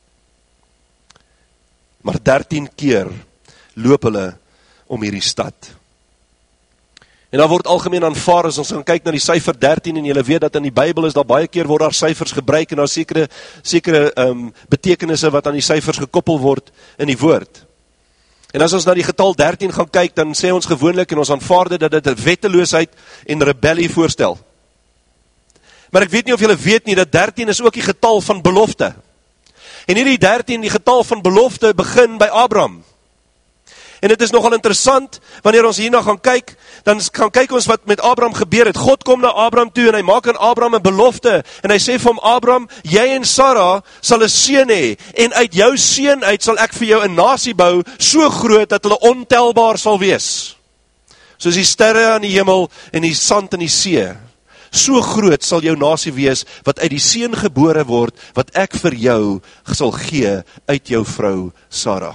Maar dertien keer loop hulle om hierdie stad. En daar word algemeen aanvaar, as ons gaan kyk na die syfer dertien, en julle weet dat in die Bybel is, daar baie keer word daar syfers gebruik, en daar sekere, sekere um, betekenisse wat aan die syfers gekoppel word in die woord. En as ons na die getal dertien gaan kyk, dan sê ons gewoonlik, en ons aanvaarde, dat dit 'n wetteloosheid en rebellie voorstel. Maar ek weet nie of julle weet nie, dat dertien is ook die getal van belofte. En hierdie dertien, die getal van belofte, begin by Abraham. En dit is nogal interessant, wanneer ons hierna gaan kyk, dan gaan kyk ons wat met Abraham gebeur het. God kom na Abraham toe, en hy maak aan Abraham 'n belofte, en hy sê vir hom, Abraham, jy en Sarah sal 'n seun hê, en uit jou seun uit sal ek vir jou 'n nasie bou, so groot, dat hulle ontelbaar sal wees. Soos die sterre aan die hemel, en die sand in die see. So groot sal jou nasie wees, wat uit die seun gebore word, wat ek vir jou sal gee, uit jou vrou Sarah.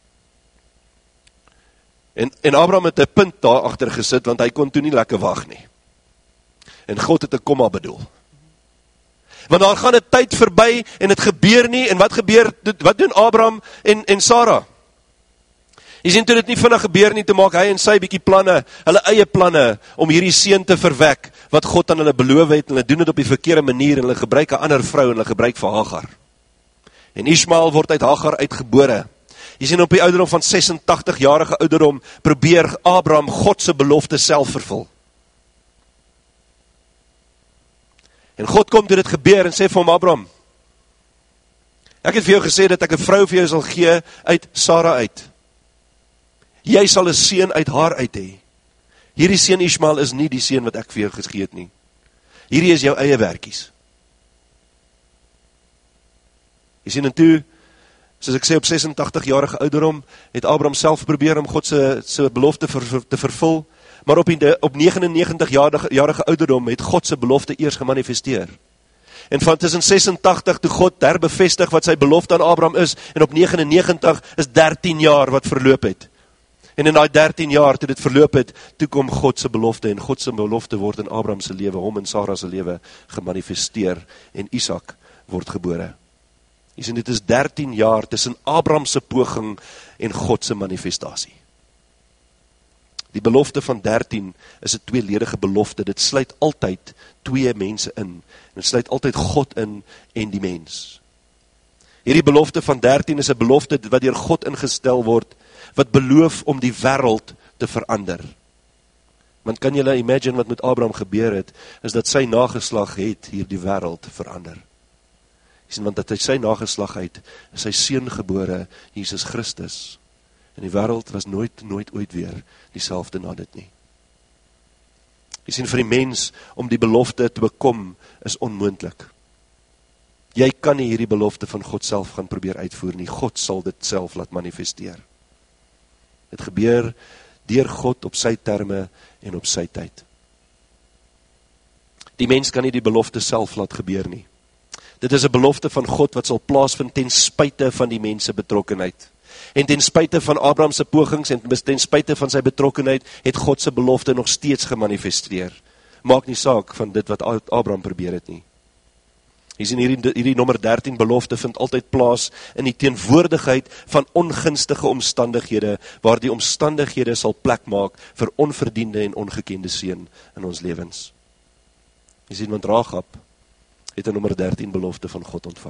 En, en Abraham het 'n punt daar agter gesit, want hy kon toe nie lekker wag nie. En God het 'n komma bedoel. Want daar gaan 'n tyd verby en dit gebeur nie, en wat gebeur, wat doen Abraham en, en Sarah? Jy sien, toe dit nie vinnig gebeur nie, te maak hy en sy bietjie planne, hulle eie planne, om hierdie seun te verwek, wat God aan hulle beloof het, en hulle doen dit op die verkeerde manier, en hulle gebruik 'n ander vrou, en hulle gebruik vir Hagar. En Ismael word uit Hagar uitgebore. Jy sien, op die ouderdom van sesentagtig jarige ouderdom, probeer Abraham God se belofte self vervul. En God kom toe dit gebeur, en sê vir hom, Abraham, ek het vir jou gesê, dat ek 'n vrou vir jou sal gee, uit Sarah uit. Jy sal 'n seun uit haar uit hê. Hierdie seun Ismael is nie die seun wat ek vir jou gegee het nie. Hierdie is jou eie werkies. Jy sien, en toe, soos ek sê, op sesentagtig jarige ouderdom, het Abraham self probeer om God se, se belofte ver, ver, te vervul, maar op, die, op negenennegentig jarige, jarige ouderdom het God se belofte eers gemanifesteer. En van tussen sesentagtig toe God herbevestig wat sy belofte aan Abraham is, en op negenennegentig is dertien jaar wat verloop het. En in die dertien jaar, toe dit verloop het, toe kom God se belofte, en God se belofte word in Abraham se lewe, hom en Sarah se lewe gemanifesteer, en Isak word gebore. Jy sien, dit is dertien jaar tussen Abraham se poging en God se manifestasie. Die belofte van dertien is 'n tweeledige belofte, dit sluit altyd twee mense in, en dit sluit altyd God in en die mens. Hierdie belofte van dertien is 'n belofte wat deur God ingestel word, wat beloof om die wêreld te verander. Want kan julle imagine wat met Abraham gebeur het, is dat sy nageslag het hier die wêreld verander. Jy sien, want dat hy sy nageslag uit, is sy seun gebore, Jesus Christus. En die wêreld was nooit, nooit ooit weer dieselfde na dit nie. Jy sien, vir die mens, om die belofte te bekom, is onmoontlik. Jy kan nie hierdie belofte van God self gaan probeer uitvoer nie, God sal dit self laat manifesteer. Dit gebeur deur God op sy terme en op sy tyd. Die mens kan nie die belofte self laat gebeur nie. Dit is 'n belofte van God wat sal plaasvind ten spyte van die mense betrokkenheid. En ten spyte van Abraham se pogings en ten spyte van sy betrokkenheid, het God se belofte nog steeds gemanifesteer. Maak nie saak van dit wat Abraham probeer het nie. Jy sien, hierdie, hierdie nommer dertien belofte vind altyd plaas in die teenwoordigheid van ongunstige omstandighede, waar die omstandighede sal plek maak vir onverdiende en ongekende seën in ons lewens. Jy sien, want Rahab het 'n nommer dertien belofte van God ontvang.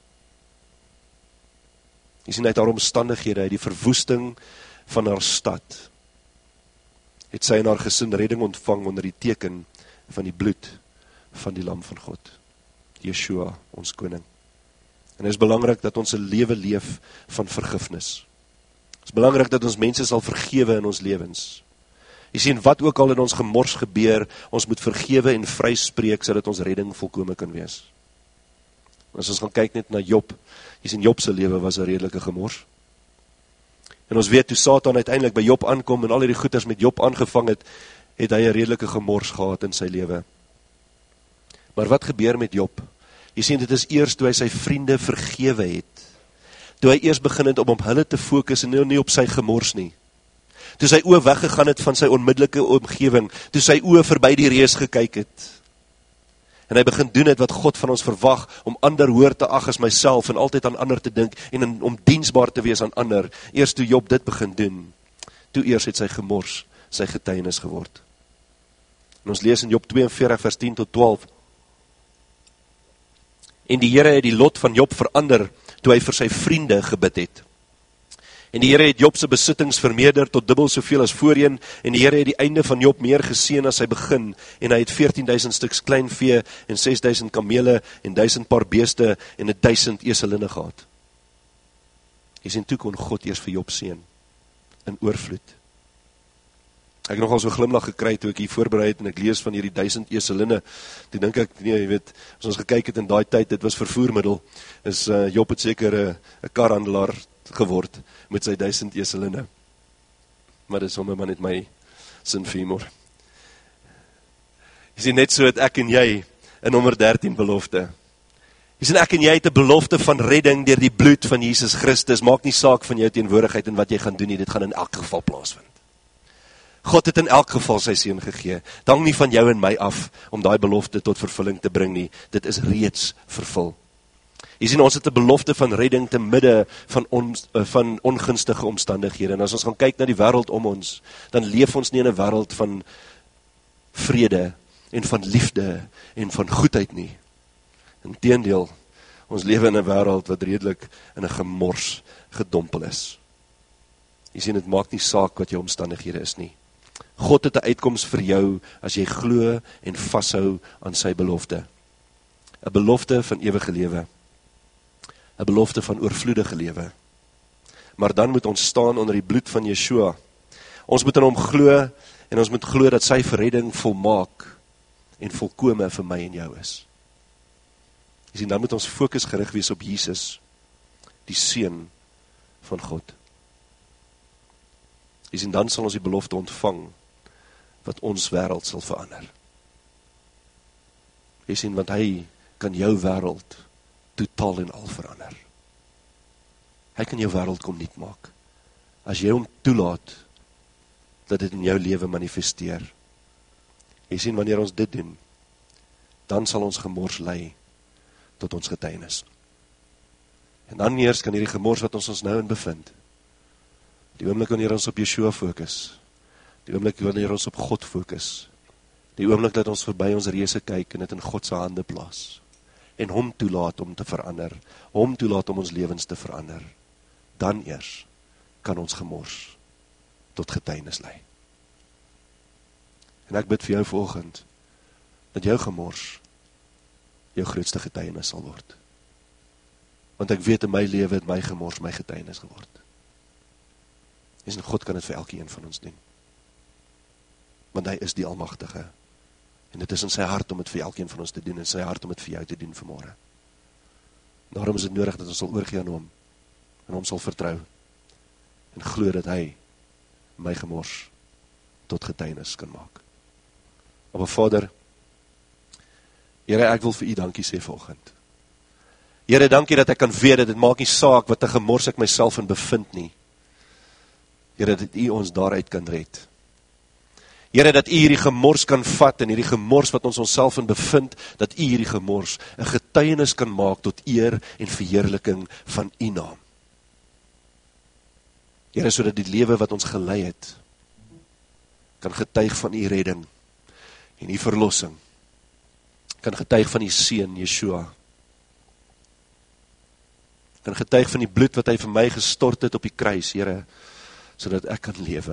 Jy sien, uit haar omstandighede, uit die verwoesting van haar stad, het sy en haar gesin redding ontvang onder die teken van die bloed van die lam van God, Yeshua, ons koning. En het is belangrik dat ons 'n lewe leef van vergifnis. Het is belangrik dat ons mense sal vergewe in ons lewens. Jy sien, wat ook al in ons gemors gebeur, ons moet vergewe en vryspreek, sodat ons redding volkome kan wees. As ons gaan kyk net na Job, jy sien, Job se lewe was 'n redelike gemors. En ons weet, toe Satan uiteindelik by Job aankom, en al die goeders met Job aangevang het, het hy 'n redelike gemors gehad in sy lewe. Maar wat gebeur met Job? Jy sien, dit is eers toe hy sy vriende vergewe het, toe hy eers begin het om op hulle te fokus, en nie op sy gemors nie. Toe sy oë weggegaan het van sy onmiddellike omgewing, toe sy oë verby die reus gekyk het, en hy begin doen het wat God van ons verwag, om ander hoër te ag as myself, en altyd aan ander te dink, en om diensbaar te wees aan ander, eers toe Job dit begin doen, toe eers het sy gemors, sy getuienis geword. En ons lees in Job tweeënveertig vers tien tot twaalf, en die Here het die lot van Job verander, toe hy vir sy vriende gebid het. En die Here het Job se besittings vermeerder tot dubbel soveel as voorheen, en die Here het die einde van Job meer geseën as sy begin, en hy het veertien duisend stuks klein vee, en ses duisend kamele, en duisend paar beeste, en een duisend eselinne gehad. Jy sien, toe kon God eers vir Job seën, in oorvloed. Ek het nogal so glimlag gekry, toe ek hier voorbereid, en ek lees van hierdie duisend eselinne, toe dink ek, nee, jy weet, as ons gekyk het in daai tyd, dit was vervoermiddel, is uh, Job het seker 'n uh, karhandelaar geword, met sy duisend eselinne. Maar dit is sommer maar net my sin vir humor. Jy sien, net so het ek en jy, in nommer dertien belofte. Jy sien, ek en jy het 'n belofte van redding, deur die bloed van Jesus Christus, maak nie saak van jou teenwoordigheid, en wat jy gaan doen nie, dit gaan in elk geval plaasvind. God het in elk geval sy seun gegee. Het hang nie van jou en my af, om daai belofte tot vervulling te bring nie. Dit is reeds vervul. Jy sien, ons het 'n belofte van redding te midde van, on, van ongunstige omstandighede. En as ons gaan kyk na die wêreld om ons, dan leef ons nie in 'n wêreld van vrede, en van liefde, en van goedheid nie. Inteendeel, ons lewe in 'n wêreld wat redelik in 'n gemors gedompel is. Jy sien, dit maak nie saak wat jou omstandighede is nie. God het 'n uitkoms vir jou, as jy glo en vashou aan sy belofte. 'n Belofte van ewige lewe. 'n Belofte van oorvloedige lewe. Maar dan moet ons staan onder die bloed van Yeshua. Ons moet in hom glo, en ons moet glo dat sy verredding volmaak, en volkome vir my en jou is. Jy sien, dan moet ons fokus gerig wees op Jesus, die Seun van God. Jy sien, dan sal ons die belofte ontvang, wat ons wêreld sal verander. Jy sien, want hy kan jou wêreld totaal en al verander. Hy kan jou wêreld kom nuut maak, as jy hom toelaat, dat dit in jou lewe manifesteer. Jy sien, wanneer ons dit doen, dan sal ons gemors lei, tot ons getuienis. En dan eers kan hierdie gemors wat ons ons nou in bevind, die oomblik wanneer ons op Yeshua fokus, die oomblik wanneer ons op God fokus, die oomblik dat ons verby ons reëse kyk, en dit in God se hande plaas, en hom toelaat om te verander, hom toelaat om ons lewens te verander, dan eers kan ons gemors tot getuienis lei. En ek bid vir jou vanoggend, dat jou gemors jou grootste getuienis sal word. Want ek weet in my lewe het my gemors my getuienis geword. En God kan dit vir elkeen van ons doen. Want hy is die Almagtige. En dit is in sy hart om dit vir elkeen van ons te doen, en sy hart om dit vir jou te doen vanmôre. Daarom is dit nodig dat ons sal oorgee aan hom, en hom sal vertrou, en glo dat hy my gemors tot getuienis kan maak. Maar Vader, Here, ek wil vir u dankie sê vanoggend. Here, dankie dat ek kan weet dat dit maak nie saak wat 'n gemors ek myself in bevind nie. Here, dat u ons daaruit kan red. Here, dat u hierdie gemors kan vat, en hierdie gemors wat ons onsself in bevind, dat u hierdie gemors 'n getuienis kan maak tot eer en verheerliking van u naam. Here, sodat die lewe wat ons gelei het, kan getuig van u redding en u verlossing, kan getuig van die Seun, Yeshua, kan getuig van die bloed wat hy vir my gestort het op die kruis, Here, sodat ek kan lewe.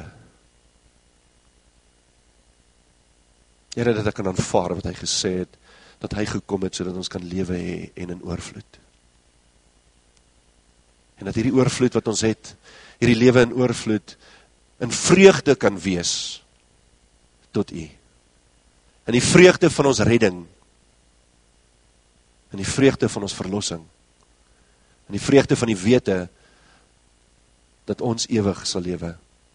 Here, dat ek kan aanvaar wat hy gesê het, dat hy gekom het, sodat ons kan lewe hê en in oorvloed. En dat hierdie oorvloed wat ons het, hierdie lewe in oorvloed, in vreugde kan wees, tot u. In die vreugde van ons redding, in die vreugde van ons verlossing, in die vreugde van die wete, dat ons ewig sal lewe.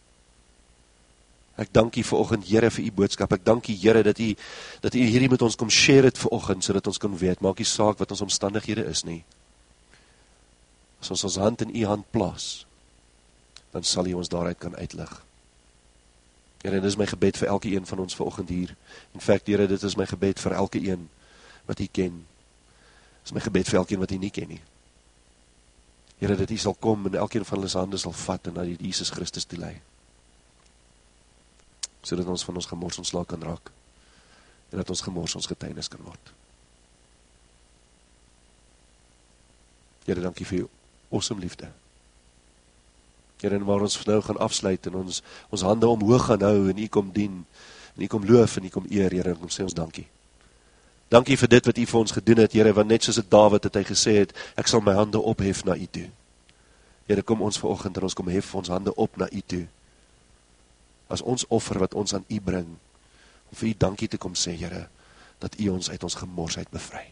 Ek dank u vanoggend, Here, vir u boodskap. Ek dank u, Here, dat u, dat u hierdie met ons kom share het vanoggend, sodat ons kan weet, maak nie saak wat ons omstandighede is nie. As ons ons hand in u hand plaas, dan sal u ons daaruit kan uitlig. Here, dit is my gebed vir elke een van ons vanoggend hier. In fact, Here, dit is my gebed vir elke een wat u ken. Dit is my gebed vir elke een wat u nie ken nie. Here, dat u sal kom en elkeen van hulle se hande sal vat en na die Jesus Christus toe lei. Sodat ons van ons gemors ontslae kan raak. En dat ons gemors ons getuienis kan word. Here, dankie vir u awesome liefde. Here, en waar ons nou gaan afsluit en ons, ons hande omhoog gaan hou en u kom dien, en u kom loof en u kom eer, Here, en kom sê ons dankie. Dankie vir dit wat u vir ons gedoen het, Here, want net soos het Dawid het hy gesê het, ek sal my hande ophef na u toe. Here, kom ons vanoggend en ons kom hef ons hande op na u toe. As ons offer wat ons aan u bring, om vir u dankie te kom sê, Here, dat u ons uit ons gemorsheid bevry.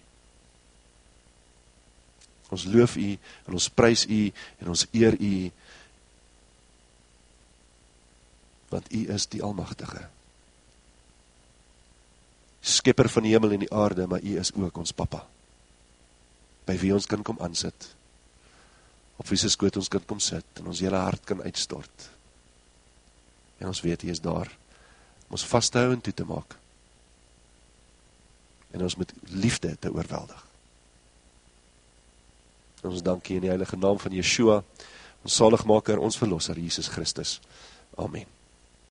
Ons loof u, en ons prys u, en ons eer u, want u is die Almagtige. Skepper van die hemel en die aarde, maar u is ook ons Papa, by wie ons kan kom aansit, op wie se skoot ons kan kom sit, en ons hele hart kan uitstort, en ons weet, u is daar, om ons vast te hou en toe te maak, en ons met liefde te oorweldig. En ons dankie in die heilige naam van Yeshua, ons saligmaker, ons verlosser, Jesus Christus. Amen.